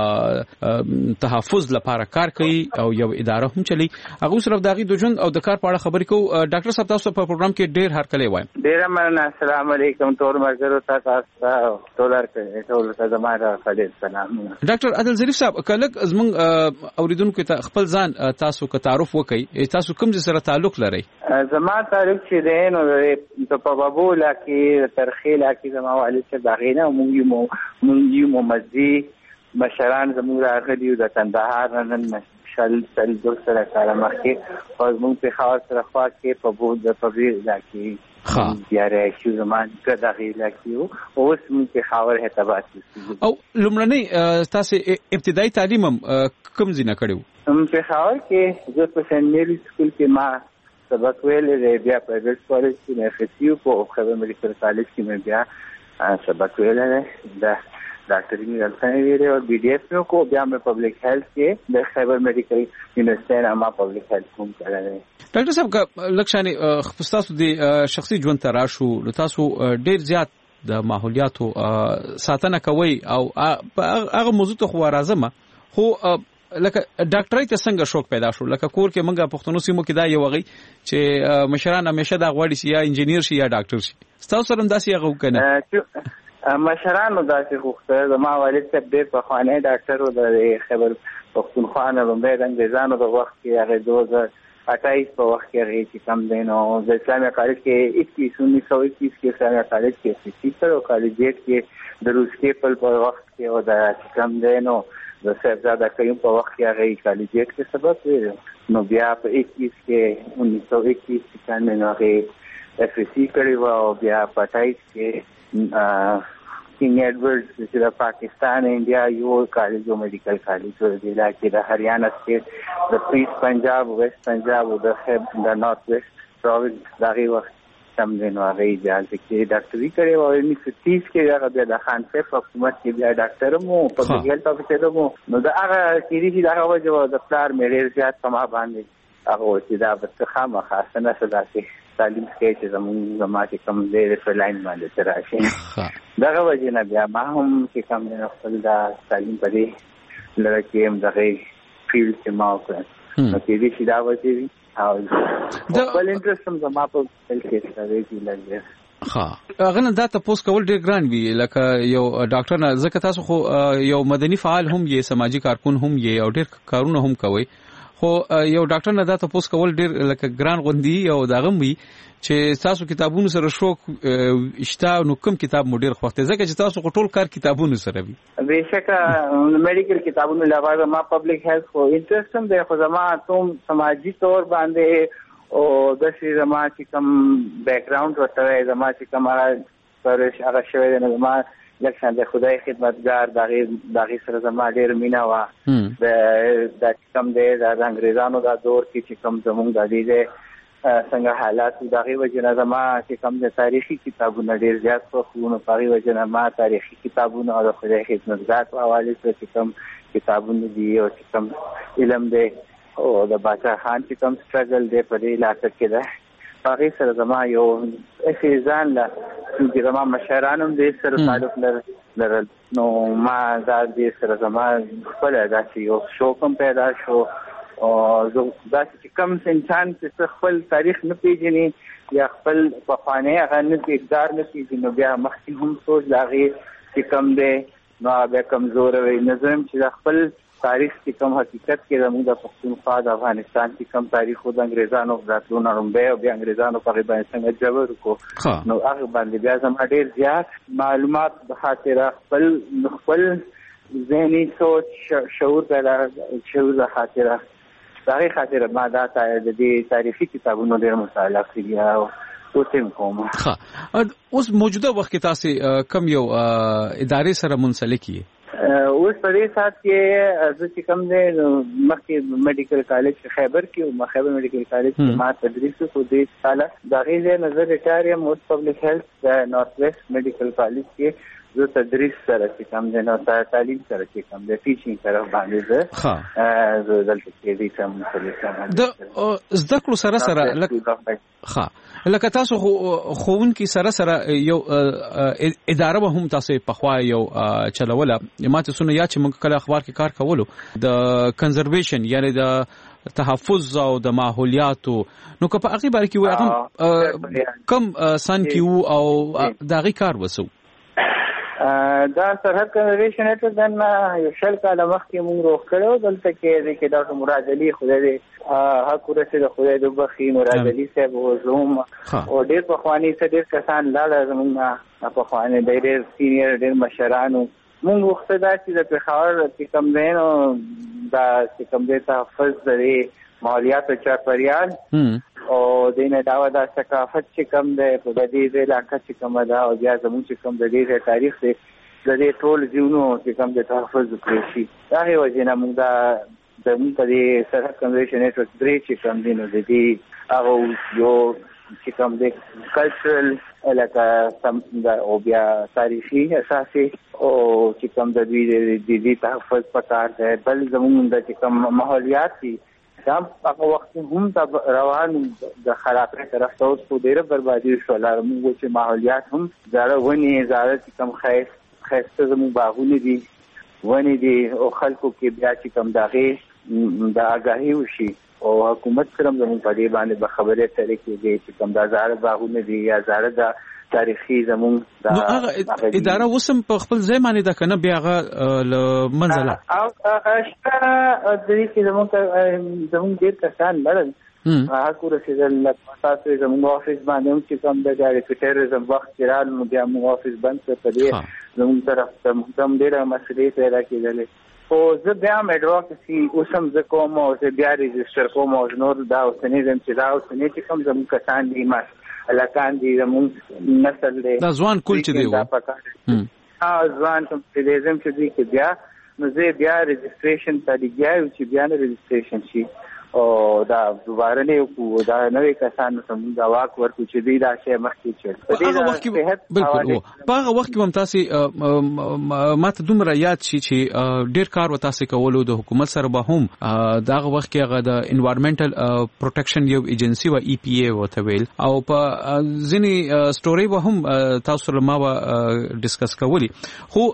تحفظ لپاره کار کوي او یو اداره هم چلی. هغه سره د غي د ژوند او د کار په اړه خبرې کوو. ډاکټر صاحب تاسو په پروګرام کې ډېر هر کله وایم. ډېر مننه. السلام علیکم ټول مرګرو تاسو ټولر ټول زماره خالد سلام. ډاکټر عادل ظریف صاحب کله زمون اوریدونکو ته خپل ځان تاسو که تعارف وکړئ تاسو کوم ځای سره تعلق لرئ؟ زما تعلق چې دی نو په بابولا کې ترخیلا کې زما والد چې باغینه مونږ مو مونږ مو مزي مشران زموږ راغلي د کندهار نن شل سل دو سره کار مخکې او موږ په خاص سره خوا کې په بود د پبیر ځکه بیا راځي زمان کدا غیلا کیو اوس موږ په خاور هتبات او لمړنی تاسو ابتدایي تعلیم کوم ځای نه کړو؟ په خاور کې زه په سنټ سکول کې ما سبق ویل بیا په پرایویټ کالج کې نه خسیو په خبر میډیکل کالج کې مې بیا سبق ویل دا ډاکټري مې دلته ویلې او بي ډي ایف نو کو بیا مې پبلک هیلث کې د خیبر میډیکل یونیورسيټي اما پبلک هیلث کوم کړل. ډاکټر صاحب لکشاني خپستاسو د شخصي ژوند ته راشو تاسو ډېر زیات د ماحولیاتو ساتنه کوي او هغه موضوع ته خو راځم خو لکه ډاکټرۍ ته څنګه شوق پیدا شو؟ لکه کور کې منګه پښتنو سیمو کې دا یو غي چې مشران همیشه دا غواړي چې یا انجینیر شي یا ډاکټر شي. تاسو سره هم داسې هغه وکنه؟ مشرانو داسې غوښتل. زما والد صاحب ډېر پخوانی ډاکټر و د خیبر پښتونخوا نه لومړی د انګریزانو د وخت کې هغه دو هزار اٹھائیس په وخت کې هغه چې کم دی نو د اسلامي کالج کې اکیس انیس سو اکیس کې اسلامي کالج کې سیسټر او کالجیټ کې د روس کې په وخت کې او د کم دی نو د صاحبزاده کيم په وخت کې هغه کالجیټ کې سبق ویل. نو بیا په اکیس کې انیس سو اکیس کې نه هغه اف سی کړی و او بیا په اٹھائیس کې king Edward چې د پاکستان انډیا یو کالج او میډیکل کالج و د علاقې د هریانه سټیټ د پیس پنجاب ویسٹ پنجاب او د خیب د نارث ویسٹ پروینس دغه وخت سم دینو هغه اجازه کې ډاکټري کړې او انیس سو تیس کې هغه د خان صاحب حکومت کې بیا ډاکټر مو په هیلث افیسر مو نو دا هغه کېږي چې دا وجه د پلار مې ډېر زیات سما باندې هغه چې دا بس خامہ خاصه نه صداسي تعلیم کې چې زموږ زماته کم دی په لاین باندې تر راشي دغه وجه نه بیا ما هم چې کم نه خپل دا تعلیم پرې لکه هم دغه فیلډ کې ما وکړ نو کې دې چې دا وجه وي او دا بل انټرست هم زما په خپل کې راځي چې لږه ها هغه نه دا تاسو کول ډیر ګران وی لکه یو ډاکټر نه ځکه تاسو خو یو مدني فعال هم یې سماجی کارکون هم یې او ډیر کارونه هم کوي خو یو ډاکټر نه دا تاسو کول ډیر لکه ګران غوندي او داغه وی چې تاسو کتابونو سره شوق اشتا نو کوم کتاب مو ډیر خوښته ځکه چې تاسو ټول کار کتابونو سره وی بهشکه میډیکل کتابونو علاوه ما پبلک هیلث خو انټرست هم دی خو زما ته سماجی تور باندې او د شي زما چې کوم بیک گراوند ورته زما چې کوم پرش هغه شوی دی نو زما لکه د خدای خدمتګار دغه دغه سره زما ډیر مینا وا د د کوم دی د انګریزانو دا دور کې چې کوم زمونږ د دې څنګه حالات دغه وجنه زما چې کوم د تاریخي کتابونه ډیر زیات خو نو په وجنه ما تاریخي کتابونه او د خدای خدمتګار په حواله سره چې کوم کتابونه دي او چې کوم علم دی او د باچا خان چې کوم سټرګل دی په دې علاقه کې ده هغه سره زما یو افیزان لا چې زما مشرانم دې سره تعلق لرل نو ما دا دې سره زما خپل دا چې یو شوقم پیدا شو او دا چې کوم انسان چې خپل تاریخ نه پیژني یا خپل په خانه هغه نه اقدار نه پیژني نو بیا مخکې هم سوچ لاغي چې کم دی نو بیا کمزور وي نظم چې خپل تاریخ کې کوم حقیقت کې زموږ د پښتونخوا د افغانستان کې کوم تاریخ د انګریزانو راتلو نه رومبه او بیا انګریزانو په باندې څنګه جبر کو نو هغه باندې بیا زموږ ډیر زیات معلومات د خاطر خپل خپل ذهني سوچ شعور پیدا شعور د خاطر دغه خاطر ما دا د دې تاریخي کتابونو ډیر مطالعه کړی او اوسم کوم ها اوس موجوده وخت کې تاسو کم یو ادارې سره منسلک یې اوس په دې سات کې د چې کوم دی مخکې میډیکل کالج خیبر کې او خیبر میډیکل کالج کې ما تدریس کو دې ساله دغه ځای نظر ریټایر یم اوس پبلک هیلث د نارث ویسټ میډیکل کالج کې زه تدریس سره چې کوم دی نو تعلیم سره چې کوم دی ټیچینګ طرف باندې زه ها زه دلته کې دې کوم څه د زده کړو سره سره لکه ها لکه تاسو خوون کې سره سره یو اداره به هم تاسو په خوا یو چلوله ماته سونه یا چې موږ کله اخبار کې کار کولو د کنزرویشن یعنی د تحفظ او د ماحولیات نو که په هغه باره کې وای هغه کم سن کیو او دغه کار وسو دا سرحد کنزرویشن ته دنه یو شل کاله مخکې موږ روغ کړو دلته کې د ډاکټر مراد علي خدای دې حق ورسې د خدای د بخي مراد علي صاحب او زوم او ډېر په خواني څه ډېر کسان لاړ زموږ په خواني ډېر سینیئر ډېر مشرانو موږ وخت دا چې د پیښور کې کم دینو دا چې کم دې تحفظ لري مالیات او چاپریال او دینه داوا د ثقافت چې کم ده په دې علاقې چې کم ده او بیا زموږ چې کم د دې تاریخ دی د دې ټول ژوندو چې کم د تحفظ کړی شي دا یو ځینه موږ دا د موږ په سرحد کنزرویشن نیټورک درې چې کم دي نو د دې هغه یو چې کم د کلچرل علاقه سم د او بیا تاریخي اساسي او چې کم د دې د دې تحفظ پکار ده بل زموږ د چې کم ماحولیات دي دا هغه وخت هم د روان د خرابې طرف ته اوس په ډیره بربادي شو لار موږ چې ماحولیات هم زړه ونی زړه کم خیس خیسته زموږ باغونه دي ونی دي او خلکو کې بیا چې کم داغه د آگاهي وشي او حکومت سره زموږ په دې باندې به خبرې ترې کېږي چې کم دا زړه باغونه دي یا زړه د تاریخي زموږ دا اداره وسم په خپل ځای باندې دا کنه بیا هغه منځله او اشته د دې کې زموږ زموږ ډیر کسان لرل هغه کورسې د تاسو زموږ افیس باندې هم چې کوم د ډایریکټریزم وخت چرال نو بیا موږ افیس بند کړ په دې زموږ طرف ته موږ ډیر مسلې پیدا کېدلې او زه بیا مې ډراکسي اوسم ز کوم او زه بیا ريجستره کوم او نور دا اوسنۍ زم چې دا اوسنۍ چې کوم زموږ کسان دي ما الکان دي زموږ نسل دی دا ځوان کول چې دی و ها ځوان کوم چې زم چې دی کې بیا نو زه بیا ريجستریشن ته دیګیاو چې بیا نه ريجستریشن شي او دا دوباره نه کو دا نوې کسان سم دا واک ورکو چې دی دا شی مخکې چې په دې وخت کې بالکل په هغه وخت کې هم تاسو ماته دومره یاد شي چې ډیر کار و تاسو کولو د حکومت سره به هم دا هغه وخت کې هغه د انوایرنمنټل پروټیکشن یو ایجنسی و ای پی ای وته ویل او په ځینی سټوري به هم تاسو سره ما ډیسکس کولی خو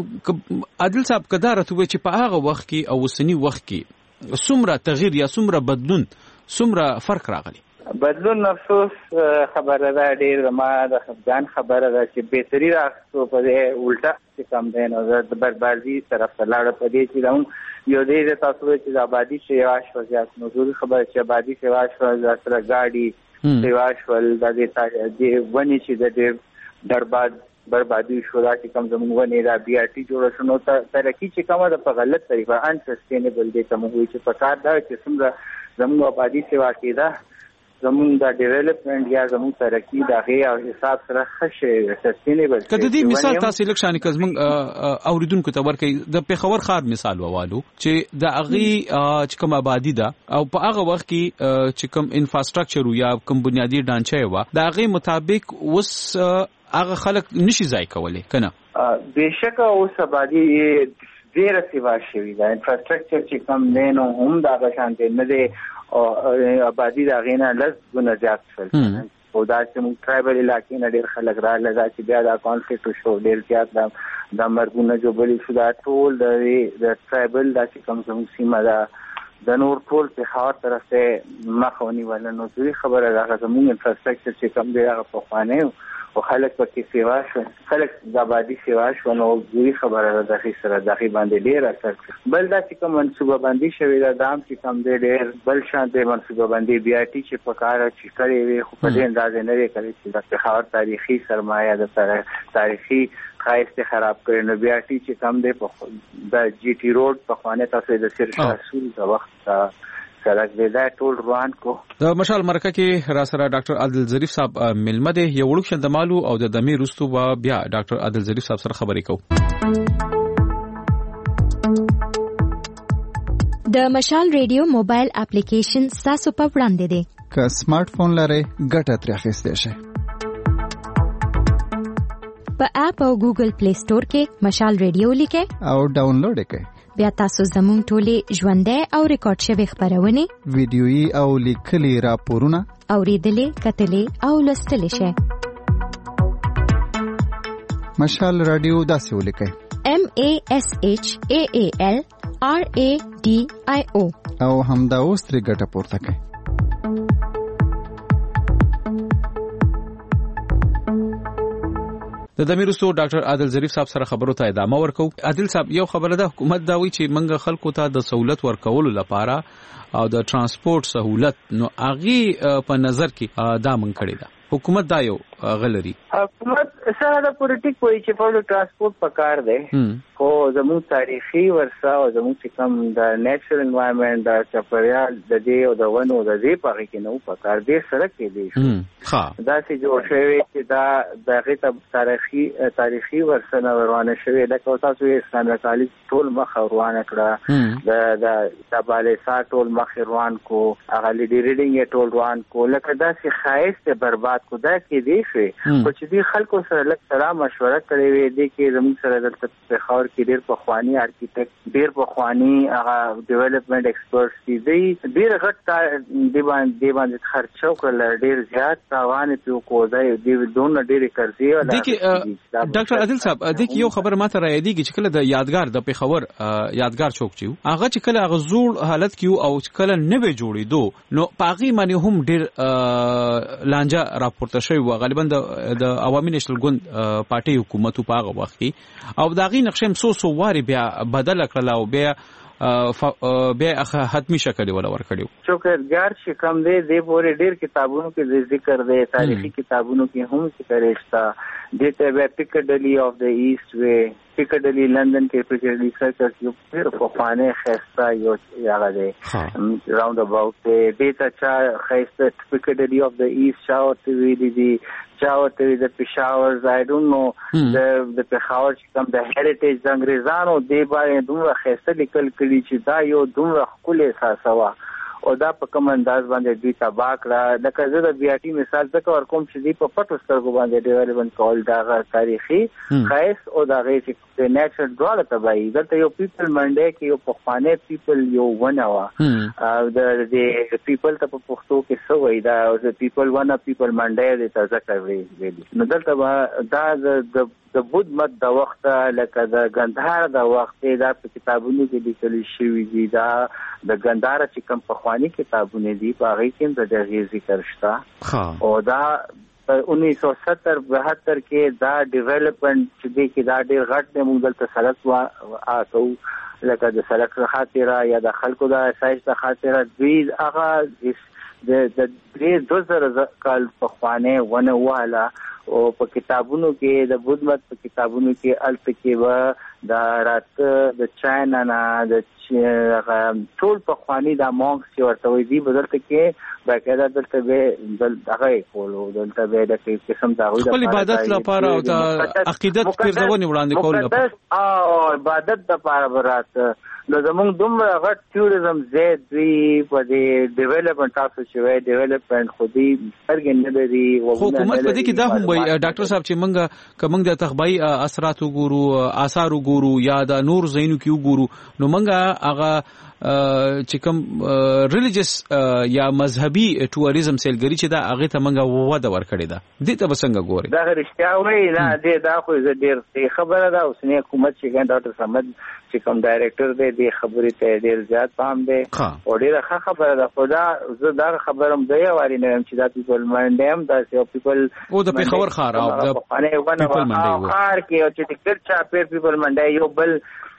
عادل صاحب کدارته و چې په هغه وخت کې او وسنی وخت کې څومره تغییر یا څومره بدلون څومره فرق راغلی بدلون افسوس خبره ده ډیر ما د خفګان خبره ده چې بهتري راځو په دې الټا چې کم دین او د بربادي طرف ته لاړ په دې چې دا یو دې تاسو چې د آبادی شیواش وضعیت نزول خبره چې آبادی شیواش وضعیت سره گاډي شیواش ول د دې ونی چې د دې درباد بربادي شو دا چې کم زموږ نه دا بي ار ټي جوړ شنو ته ترقی چې کومه د په غلط طریقه ان سستینبل دي کوم وي چې په کار دا چې څنګه زموږ آبادی سیوا کېده زمون د ډیولپمنٹ یا زمون ترقی د هغه او حساب سره خشه سستینبل کله دې مثال تاسو لکشان کزمن اوریدونکو ته ورکې د پیښور خار مثال ووالو چې د هغه چې کوم آبادی ده او په هغه وخت کې چې کوم انفراستراکچر یا کوم بنیادی ډانچه و د هغه مطابق اوس هغه خلک نشي ځای کولای کنه بهشکه اوس آبادی ډیره سیوا شوی دا انفراستراکچر چې کوم دینو هم دا غشان دي نه دي او آبادی دا غینه لږ ګونه زیات شول او دا چې موږ ټرایبل علاقې نه ډیر خلک را لږه چې بیا دا کانفلیکټ شو ډیر زیات دا د مرګونه جو بلی شو دا ټول د د ټرایبل دا چې کوم زموږ سیمه دا د نور ټول په خاطر طرف ته مخونی ولا نو دوی خبره راغله زموږ انفراستراکچر چې کوم دی هغه په خوانه او خلک پکې سیوا شو خلک د آبادی سیوا شو نو دوی خبره ده د هغې سره د هغې باندې ډېر اثر بل دا چې کوم منصوبه بندي شوې ده دا هم چې کوم دی ډېر بل شان دی منصوبه بندي بیا ټي چې په کار چې کړې وي خو په دې اندازې نه وي کړې چې د پېښور تاریخي سرمایه د تاریخي ښایست خراب کړي نو بیا ټي چې کوم دی په د جی ټي روډ په خوانه تاسو د سیر شاه رسول د وخت سړک دی دا ټول روان کو د مشال مرکه کې را سره ډاکټر عادل ظریف صاحب ملمه دی یو وړو شند مالو او د دمي رستو بیا ډاکټر عادل ظریف صاحب سره خبرې کوو د مشال ریډیو موبایل اپلیکیشن تاسو په وړاندې دی که سمارټ فون لرئ ګټه ترې اخیستی شئ په اپ او ګوګل پلی سٹور کې مشال ریډیو لیکئ او ډاونلوډ یې کړئ بیا تاسو زموږ ټولې ژوندۍ او ریکارډ شوي خبرونه ویډیويي او لیکلي راپورونه اوریدلې کتلې او لوستلې شئ مشال رادیو داسې ولیکئ M A S H A A L R A D I O او همدا اوس ترې ګټه پورته کړئ د دمیرستو ډاکټر عادل ظریف صاحب سره خبرو ته ادامه ورکو عادل صاحب یو خبره ده حکومت دا وی چې منګه خلکو ته د سہولت ورکولو لپاره او د ترانسپورت سہولت نو اغي په نظر کې دا من کړی ده حکومت دا یو غلري حکومت سره د پولیټیک وایي چې په ترانسپورت پکار دی خو زموږ تاریخي ورثه او زموږ چې کوم د نیچرل انوایرنمنت د چاپیریال د دې او د ونو د دې په کې نو پکار دی سره کې دی ها دا چې جوړ شوی چې دا دغه تاریخي تاریخي ورثه نه روانه شوی د تاسو یې اسلامي کالج ټول مخ روانه کړه د د بالېسا ټول مخ روان کو هغه لیډرینګ یې ټول روان کو لکه دا چې خایست برباد کو دا کې دی شي خو چې دی خلکو سره لږ سره مشوره کړې وي د کې زموږ سره د پېښور کې ډېر پخوانی آرکیټیکټ ډېر پخوانی هغه ډیولپمنٹ ایکسپرټس دي دی ډېر غټ دی باندې دی باندې خرچو کړل ډېر زیات تاوان پیو کو دی د دون ډېر قرضې ولا د کې ډاکټر عادل صاحب د کې یو خبر ماته راځي چې کله د یادګار د پېښور یادګار چوک چیو هغه چې کله هغه زوړ حالت کیو او کله نه به جوړېدو نو پاغي باندې هم ډېر لانجه راپورته شوی و غالبا د عوامي نېشنل ګوند پارټي حکومت په هغه وخت کې او داغي نقشې سو سو واري بیا بدل کړل او بیا بیا حتمی شکل ولا ور کړیو چوکرګار چې کم دی د پورې ډیر کتابونو کې ذکر دی تاریخي کتابونو کې هم ذکر شته دته به پیکډلی اف د ایست وی پیکډلی لندن کې پیکډلی سرکس یو پیر په خوانه خسته یو یاغه دی راوند اباوت دته چا خسته پیکډلی اف د ایست چاو تی وی دی چاو تی د پېښور I don't know د د پېښور چې کوم د هریټیج د انګریزانو دی باندې دوه خسته لیکل کړي چې دا یو دوه خپل احساس وا او دا په کوم انداز باندې دوی تبا کړه لکه زه د بي آر ټي مثال ځکه ورکوم چې دوی په پټو سترګو باندې ډیولپمنٹ کول دا تاریخي خاص او دا غي چې د نیچرل ډراله تبعي دلته یو پیپل منډه کې یو پخوانه پیپل یو ونه وا او د د پیپل ته په پښتو کې څه وایي دا د پیپل ونه پیپل منډه د تازه کوي نو دلته دا د د بود مت د وخت لکه د غندهار د وخت دا په کتابونو کې لیکل شوی دی دا د غندهار چې کوم پخوانی کتابونه دي په هغه کې د دغه ذکر شته او دا انیس سو ستر بہتر کې دا ډیولپمنٹ چې دی کې دا ډیر غټ د موږ دلته سړک وا آتو لکه د سړک خاطره یا د خلکو د اساس د خاطره دوی هغه د د درې دوه زره کال پخوانه ونه واله او په کتابونو کې د بودمت په کتابونو کې الته کې و دا راته د چاینا نه د ټول په خواني د مونږ چې ورته وي دی بدلته کې باقاعده دلته به دل دغه کولو دلته به د قسم دا وي خپل عبادت لپاره او د عقیدت پرځونی وړاندې کول لپاره او عبادت لپاره برات نو زمونږ دومره غټ ټوریزم زید وی په دې ډیولپمنٹ تاسو چې وای ډیولپمنٹ خو دې څرګند نه لري حکومت په دې کې دا هم وای ډاکټر صاحب چې موږ کوم د تخبای اثرات وګورو آثار وګورو یا د نور زینو کې وګورو نو موږ هغه چې کوم ریلیجیس یا مذهبي ټوریزم سیلګری چې دا هغه ته موږ وده ورکړی دا دې ته بسنګ ګوري دا رښتیا وای نه دې دا خو زه ډیر خبره ده اوس نه حکومت چې ګان ډاکټر سمد چې کوم ډایریکټر دی د خبرې ته ډیر زیات پام دی او ډیره ښه خبره ده خدا زه دا خبرم دی واري نه چې دا پیپل منډم دا یو پیپل او د پیښور خار او د پیپل منډي خار کې او چې ټیکټ چا پیر پیپل منډي یو بل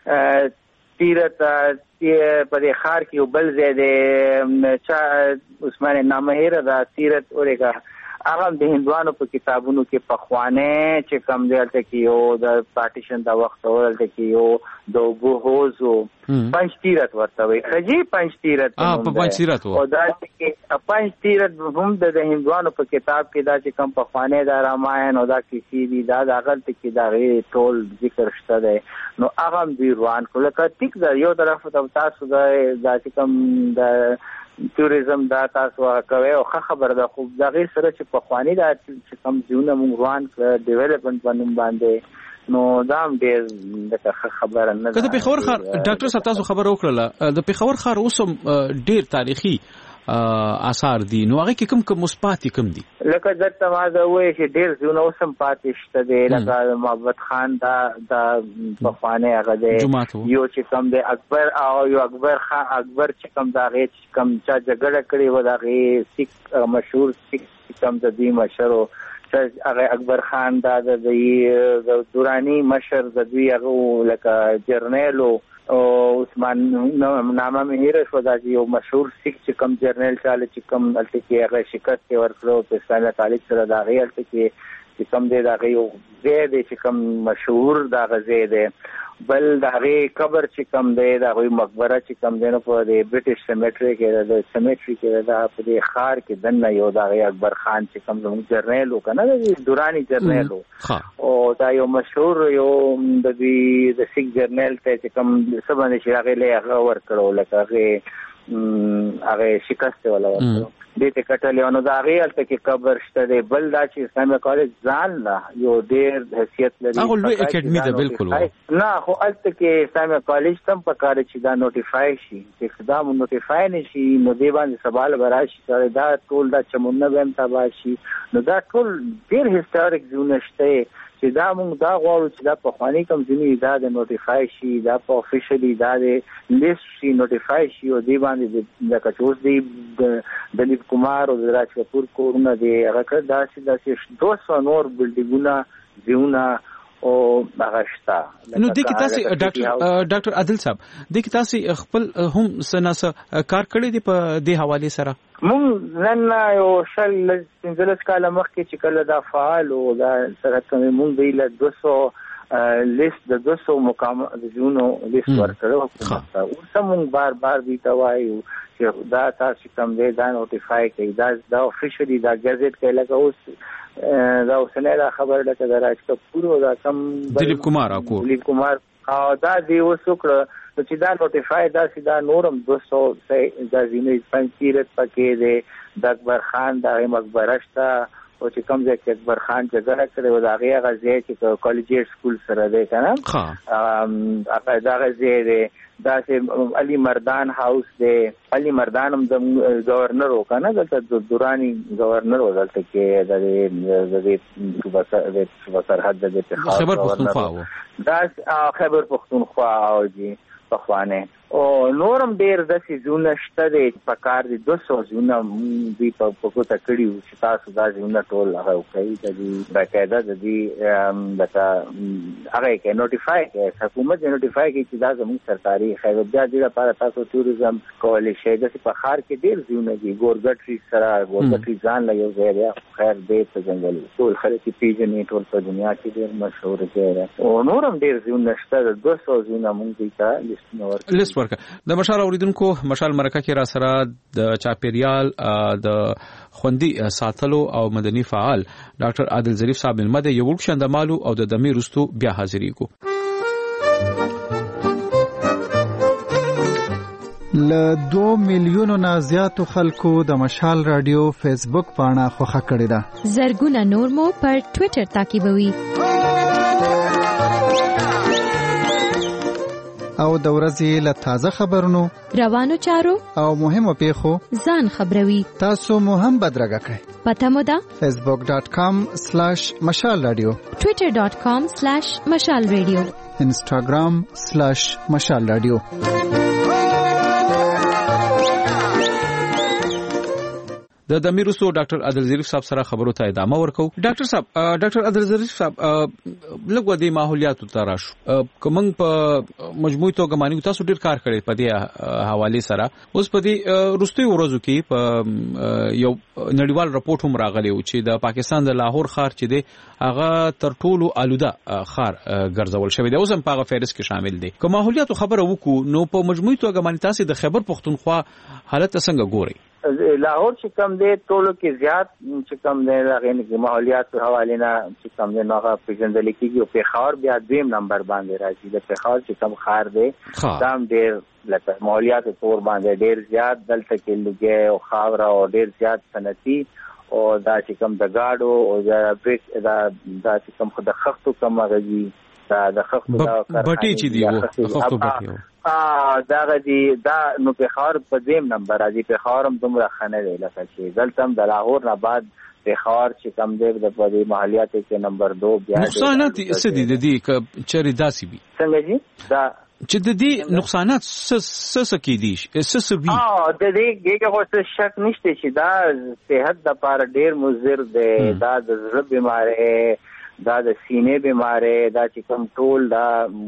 تیرت په دې خار کې یو بل زیاده چا عثمان نامهره دا تیرت اورګه هغه د هندوانو په کتابونو کې پخوانه چې کم دلته کې یو د پارټیشن دا وخت ورته کې یو د بوهوزو پنځ تیرت ورته وي خجی پنځ تیرت اه په پنځ تیرت او دا چې پنځ تیرت هم د هندوانو په کتاب کې دا چې کم پخوانه دا راماین او دا کیسی دی دا هغه کې دا غي ټول ذکر شته دی نو هغه دی روان کله کټیک دا یو طرف ته تاسو دا چې کم د ټوریزم دا تاسو کوي او خبر ده خو دا غیر سره چې په خواني دا چې کم ژوند موږ روان کړ ډیولپمنٹ باندې باندې نو دا هم ډېر د خبره نه کله په خبر خار ډاکټر صاحب تاسو خبر وکړه د په خبر خار اوس ډېر تاریخي آثار دي نو هغه کې کوم کوم مثبت کوم دي لکه د تمازه وې چې ډېر ژوند اوسم پاتې شته دی لکه محمد خان دا د بخوانه هغه دی یو چې کوم دی اکبر او یو اکبر خان اکبر چې کوم دا غي کوم چا جګړه کړې و دا غي سیک مشهور سیک کوم د دې مشرو چې هغه اکبر خان دا د دورانی مشر د دوی هغه لکه جرنیلو او عثمان نامه مهیر شو دا یو مشهور سیک چې کم جرنیل چاله چې کم الته کې هغه شکست ورکړو په اسلامي کالج سره دا غي الته کې چې کم دی دا غي یو زید چې کم مشهور دا غزه دی بل دا غي قبر چې کم دی دا غي مقبره چې کم دی نو په برټش سیمیټری کې د سیمیټری کې دا په دې خار کې دنه یو دا غي اکبر خان چې کم زموږ جرنیل وکنه د دورانی جرنیل او دا یو مشهور یو د دې د سیک جرنیل ته چې کم سبانه چې هغه له هغه ور کړو لکه هغه هغه شکست ولا ورکړو دې ته کټلې نو دا غي الته کې قبر شته دی بل دا چې اسلامي کالج ځان لا یو ډېر حیثیت لري هغه لوی اکیډمي ده بالکل نه خو الته کې اسلامي کالج تم په کار چې دا نوټیفای شي چې دا مو نوټیفای نشي نو دی باندې سوال براشي دا ټول دا چمونه به تبا شي نو دا ټول ډېر هیستوریک ځونه شته چې دا موږ دا غواړو چې دا په خواني کم ځینې دا د نوټیفای شي دا په افیشلی دا د لیست شي نوټیفای شي او دی باندې د کچوس دی د دلیپ کمار او د راج کپور کورونه دی هغه کړه دا چې دا دوه سوه نور بلډینګونه ځایونه او هغه شته نو د کی تاسو ډاکټر ډاکټر عادل صاحب د کی تاسو خپل هم سناس کار کړی دی په دې حواله سره مونږ نن یو شل پنځلس کاله مخکې چې کله دا فعال او دا سره کوم مونږ دی له دوه سوه لیست د دوه سوه مقام د جونو لیست ورکړو حکومت ته اوس مونږ بار بار دی توایو چې دا تاسو کوم دی دا نوټیفای کوي دا دا افیشلی دا گزټ کې لګه اوس دا اوسنه دا خبر ده چې راج کپور او دا کم دلیپ کمار اکو دلیپ کمار او دا دی وسوکړه چې دا نوټیفای دا سیدا نورم دوه سوه دا زینې پنځیرت پکې دی د اکبر خان د مقبره شته او چې کوم ځای کې اکبر خان جګړه کړې و دا هغه غزې چې کالجیټ سکول سره دی کنه ها هغه دا غزې دی دا چې علي مردان هاوس دی علي مردان هم د گورنر وکنه د دورانی گورنر ودلته کې د د د صوبه سرحد د خیبر پختونخوا دا خیبر پختونخوا او جی پخوانه او نورم ډیر د سيزونه شته د پکار دي دوه سوه زونه دی په کوته کړیو چې تاسو دا زونه ټول هغه کوي د دې باقاعده د دې دغه هغه کې نوټیفای کې حکومت نوټیفای کې چې دا زموږ سرکاري خیر بیا د لپاره تاسو ټوریزم کولای شئ د په خار کې ډیر زونه دي ګورګټري سره ګورګټري ځان له یو ځای دی خیر دې په جنگل ټول خلک پیژنې ټول په دنیا کې ډیر مشهور دی او نورم ډیر زونه شته د دوه سوه زونه مونږ ته لیست نور لیست د مشال اوریدونکو مشال مرکه کې را سره د چاپیریال د خوندي ساتلو او مدني فعال ډاکټر عادل ظریف صاحب ملمده یو ورک شندمالو او د دمي رستو بیا حاضرې کو ل دو میلیونو نه زیاتو خلکو د مشال رادیو فیسبوک پاڼه خوښه کړې ده زرګونه نور مو پر ټوئیټر تعقیبوي او د ورځې له تازه خبرونو روانو چارو او مهمو پیښو ځان خبروي تاسو مو هم بدرګه کړئ پته مو ده فیسبوک ډاٹ کام سلیش مشال رادیو ټوئیټر ډاٹ کام سلیش مشال رادیو انسټاګرام سلیش مشال رادیو د دمیرسو ډاکټر عادل ظریف صاحب سره خبرو ته ادامه ورکو ډاکټر صاحب ډاکټر عادل ظریف صاحب لږ د ماحولیاتو تراشو کوم په مجموعي توګه معنی تاسو ډیر کار کړی په دې حواله سره اوس په دې روستي ورځو کې په یو نړیوال راپورټ هم راغلی و چې د پاکستان د لاهور ښار چې دی هغه تر ټولو آلوده ښار ګرځول شوی دی اوس هم په هغه فهرست کې شامل دی که ماحولیاتو خبره وکړو نو په مجموعي توګه معنی تاسو د خیبر پختونخوا حالت څنګه ګوري لاهور چې کم دی ټولو کې زیات چې کم دی هغه نه ماحولیات په حواله نه چې کم دی نو هغه پیژندل کېږي او پیښور بیا دویم نمبر باندې راځي د پیښور چې کم خار دی دام ډیر لکه ماحولیات تور باندې ډیر زیات دلته کې لګي او خاور او ډیر زیات صنعتي او دا چې کم د گاډو او دا بریک دا دا چې کم خو د خښتو کم غږی دا د خښتو دا بټي چې دی او خښتو بټي ا دا غدي دا نو په خار په دیم نمبر راځي په خارم دومره خنه دی لکه چې دلته د لاهور نه بعد په خار چې کم دی د په محلیات کې نمبر دو بیا نقصانات څه دي د دې ک چری داسي بي څنګه جی دا چې د دې نقصانات څه څه کې دي څه څه وي اه د دې کې هیڅ شک نشته چې دا صحت د لپاره ډیر مضر دی دا د زړه بیماری دا د سینې بیماری دا چې کوم ټول دا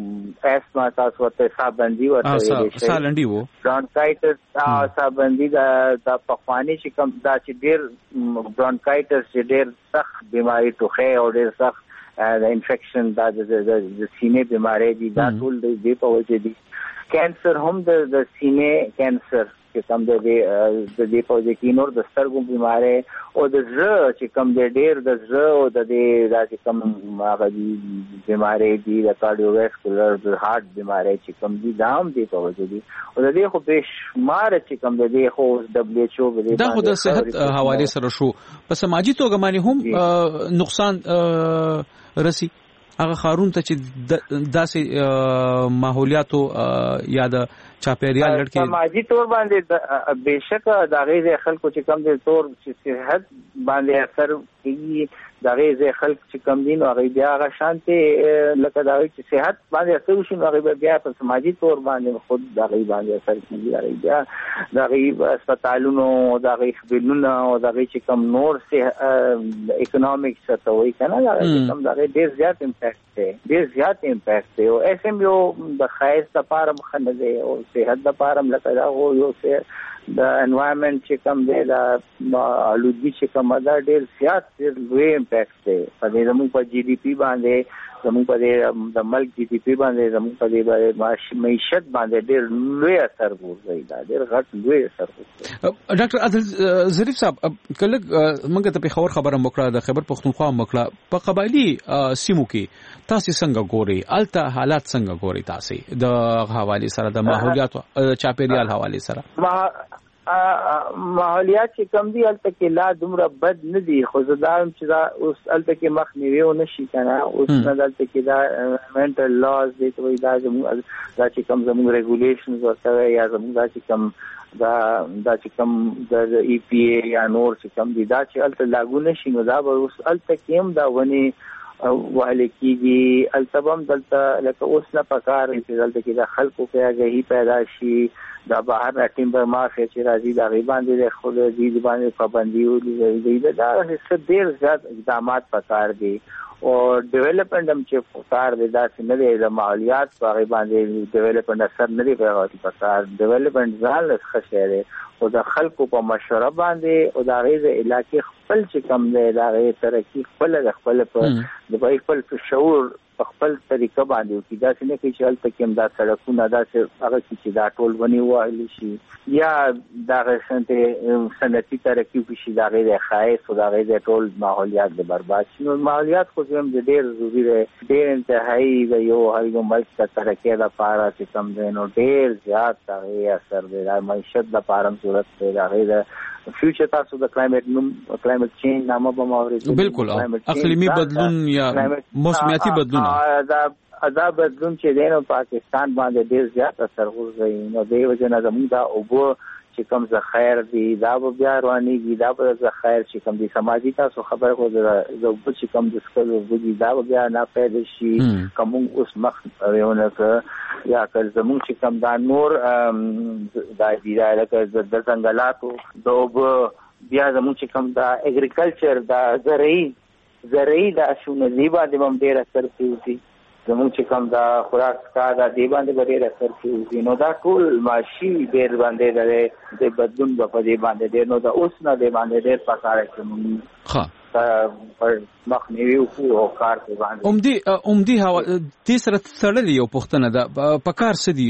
اسما تاسو ورته سابندي ورته ویل سالندي وو برونکایټس سابندي دا د پخوانی چې کوم دا چې ډیر برونکایټس چې ډیر سخت بیماری ټوخه او ډیر سخت د انفیکشن دا د سینې بیماری دي دا ټول د دې په وجه دي کینسر هم د سینې کینسر چې کوم د دې په وجه کې نور د سترګو بیماری او د زړه چې کوم د ډیر د زړه او د دې دا چې کوم هغه بیماری دي د کارډیوواسکولر د هارت بیماری چې کوم دي دا هم دې په وجه دي او د دې خو بشمار چې کوم د دې خو دبليو ایچ او دا خو د صحت حواله سره شو په سماجی توګه باندې هم نقصان رسی هغه خارون ته چې داسې ماحولیاتو یا د چاپیریال لړکې سماجی تور باندې بهشکه د غیزه خلکو چې کم دي تور چې صحت باندې اثر کوي د غیزه خلک چې کم دي نو هغه بیا هغه شانتي لکه د چې صحت باندې اثر وشي نو هغه بیا په سماجی تور باندې خود د غیزه باندې اثر کوي هغه بیا د غیزه هسپتالونو د غیزه خدمتونو او د غیزه چې کم نور سه اکونومیک ستوي کنه دا کم د غیزه ډیر زیات امپیکټ دی ډیر زیات امپیکټ دی او اس ام یو د خایس لپاره مخنه دی او صحت د پاره لکه دا هو یو څه د انوایرنمنت چې کوم دی دا الودګي چې کوم دا ډیر زیات ډیر لوی امپیکټ دی په دې زموږ په جی ډي پی باندې زموږ په د ملک جی ډي پی باندې زموږ په دې معیشت باندې ډیر لوی اثر ورغی دا ډیر غټ لوی اثر ورغی ډاکټر عادل ظریف صاحب کله موږ ته په خبر خبره مکړه د خیبر پختونخوا مکړه په قبایلی سیمو کې تاسو څنګه ګوري الته حالات څنګه ګوري تاسو د حواله سره د ماحولیات چاپیریال حواله سره ماحولیات چې کم دي الته کې لا دومره بد نه دي خو زدایم چې دا اوس الته کې مخ نیو نشي کنه اوس نه الته کې دا انوایرنمنټل لاز دي ته دا زموږ دا چې کم زموږ ریګولیشنز ورته یا زموږ دا چې کم دا دا چې کم د ای پی ای یا نور چې کم دي دا چې الته لاګو نشي نو دا به اوس الته کې هم دا ونی وهل کېږي. التبم دلته لکه اوس نه پکار چې دلته کې د خلکو په اگهي پیدا شي، دا بهر نه ټیمبر مافیا چې راځي دا غي باندې د خپل دې باندې پابندي ولې دا څه ډېر زیات اقدامات پکار دي او ډیولپمنٹ هم چې پکار دي دا چې نه دی د مالیات په غي باندې ډیولپمنٹ اثر نه دی پیغاوتی پکار. ډیولپمنٹ ځان له خشره او د خلکو په مشوره باندې او د غي علاقې خپل چې کم دی دا غي ترقی خپل د خپل په د خپل شعور په خپل طریقه باندې کی دا څنګه کې چې الته کوم دا سړکونه دا چې هغه چې دا ټول ونی وایلی شي یا دا غسنته سنتي ترقی په شي دا غیر خایس او دا غیر ټول ماحولیات د برباد شي. نو ماحولیات خو هم د ډیر ضروری دی، ډیر انتهایی د یو هغه ملک ته ترقی لپاره چې کم دی نو ډیر زیات هغه اثر دی د معیشت لپاره ضرورت دی دا غیر فیوچر تاسو د کلایمټ نوم کلایمټ چینج نامه به ماوري بالکل اقلیمی بدلون یا موسمیاتي بدلون دا دا بدلون چې دینو پاکستان باندې ډیر زیات اثر ورغی. نو د یو جنا زموږ دا اوبو چې کوم ذخایر دي دا به بیا روانيږي، دا به ذخایر چې کوم دي سماجی تاسو خبر خو د اوبو چې کوم د سکلو وګي دا به بیا نه پیدا شي کوم اوس مخ ونه ک یا کل زموږ چې کوم دا نور دا دی لکه د ځنګلاتو د اوبو بیا زموږ چې کوم دا اګریکلچر دا زرعي زرعي دا شونه دی باندې هم ډیر اثر کوي. زموږ چې کوم دا خوراک کا دا دی باندې ډیر اثر کوي. نو دا ټول ماشي ډیر باندې د بدلون په دی باندې ډیر نو دا اوس نه دی باندې ډیر پکاره کوي. ها پر مخ نیو او کار په باندې اومدي اومدي هوا د سره تړلې یو پښتنه ده پکار سدي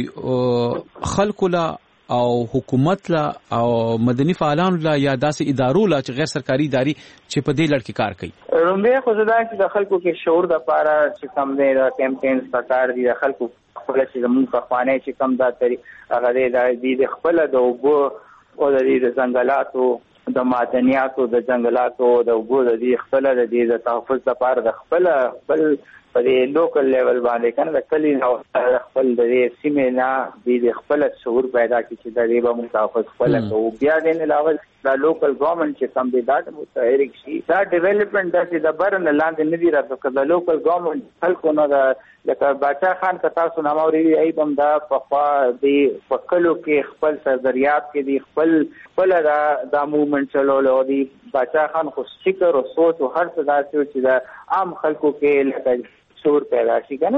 خلکو لا او حکومت لا او مدني فعالان لا یا داسې ادارو لا چې غیر سرکاري اداري چې په دې لړ کې کار کوي. رومبه خو زدا چې د خلکو کې شعور د پاره چې کم دی د کمپاینز پکار دي د خلکو خپل چې موږ په خوانه چې کم دا تری هغه د خپل د اوبو او د ځنګلاتو د معدنیاتو د ځنګلاتو د اوبو د خپل د تحفظ لپاره د خپل خپل په دې لوکل لیول باندې کنه د کلی نو خپل د سیمې نه د خپل شعور پیدا کی چې د ریبه متحفظ خپل او بیا د علاوه د لوکل ګورنمنت چې کم دی دا متحرک شي دا ډیولپمنٹ د د برن لاندې نه دی راځي د لوکل ګورنمنت خلکو نه د لکه باچا خان کتا سو ناموري ای بم دا په دی پکلو کې خپل سردریاب کې دی خپل خپل دا د موومنت چلولو دی باچا خان خو فکر او سوچ او هر څه داسې چې د عام خلکو کې لکه شور پیدا شي کنه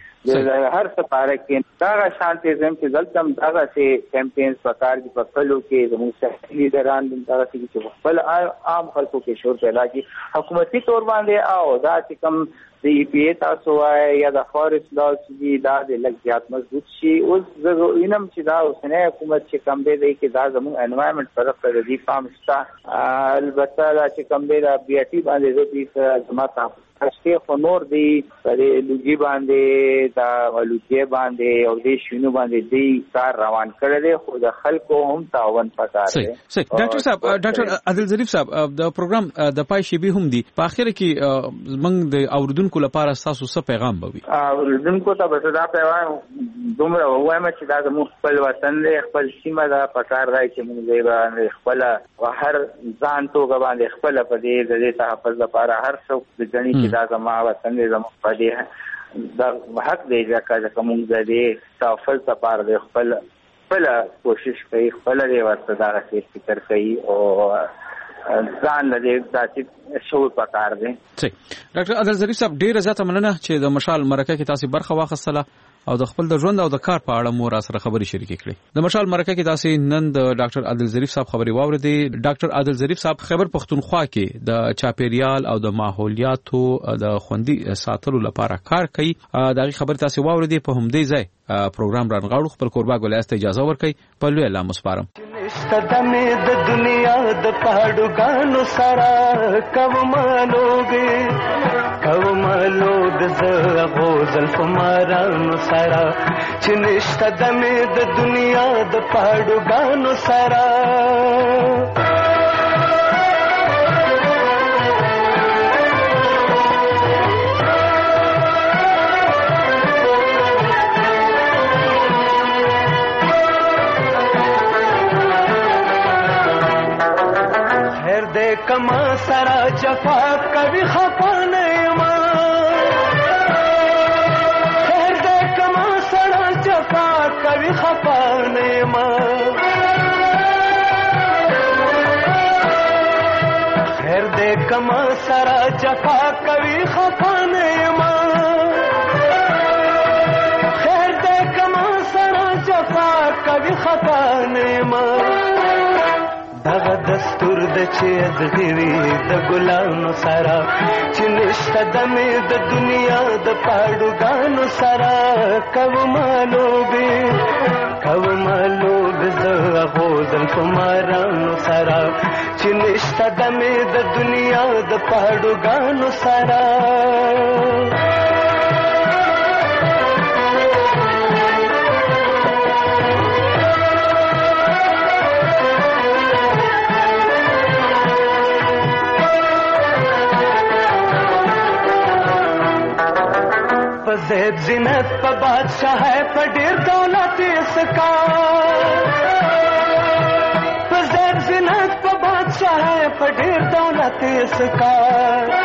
د هر سفاره کې دا شانتي زم چې دلته دا چې کمپاینز پکار دي په کلو کې د موسیقي لیدران دا چې خپل عام خلکو کې شور پیدا کی حکومتي تور باندې او دا چې کوم د ای پی ای تاسو وای یا د فارست لا چې دا د لګیات مضبوط شي اوس زه وینم چې دا اوسنۍ حکومت چې کم دی دی کې دا زموږ انوایرنمنت طرف ته دی پام شته البته دا چې کم دی دا بی ټي باندې د زمات اشته خو نور دی د لوګي باندې دا ولوګي باندې او د شینو باندې دی کار روان کړی دی خو د خلکو هم تعاون پکار دی. صحیح ډاکټر صاحب ډاکټر عادل ظریف صاحب د پروګرام د پای شی به هم دی په اخر کې موږ د اوردونکو لپاره تاسو څه پیغام بوي؟ اوردونکو ته به دا پیغام دومره وایم چې دا زموږ خپل وطن دی خپل سیمه دا پکار دی چې موږ دی باندې خپل هر ځان توګه باندې خپل په دې د تحفظ لپاره هر څوک د ځنی دا زما وطن دی زما په دې دا حق دی چې کوم د دې تحفظ لپاره د خپل خپل کوشش کوي خپل دی ورته دا فکر کوي او ځان له دې شعور پکار دی. صحیح ډاکټر عادل ظریف صاحب ډیره زیاته مننه چې د مشال مرکه کې تاسو برخه واخیستله او د خپل د ژوند او د کار په اړه مو را سره خبري شریکې کړې. د مشال مرکه کې تاسو نن د ډاکټر عادل ظریف صاحب خبري واوریدې. ډاکټر عادل ظریف صاحب خیبر پختونخوا کې د چاپیریال او د ماحولیاتو د خوندي ساتلو لپاره کار کوي. دا خبر تاسو واوریدې په همدې ځای پروګرام رانغاړو خپل کوربا ګولایست اجازه ورکړي په لوی الله مسپارم. نشتدمه د دنیا د پاړو غانو سره کومالوګي کومالوګ ز غوزل فمارانو سره چې نشتدمه د دنیا د پاړو غانو سره کما سرا جفا کبھی خفا نہیں ماں کوي خفانه ما خیر دې کما سره جفا کوي خفانه ما خیر دې کما سره جفا کوي خفانه ما دغه دستور د چې ادغوي د ګلانو سره چې نشته د مې د دنیا د پاړوګانو سره کومالو به کومالو زه غوزم په مارانو سره چې نشته د مې د دنیا د پاړوګانو سره زید زینت پا بادشاہ ہے پا ډیر دولت اسکا پا زید زینت پا بادشاہ ہے پا ډیر دولت اسکا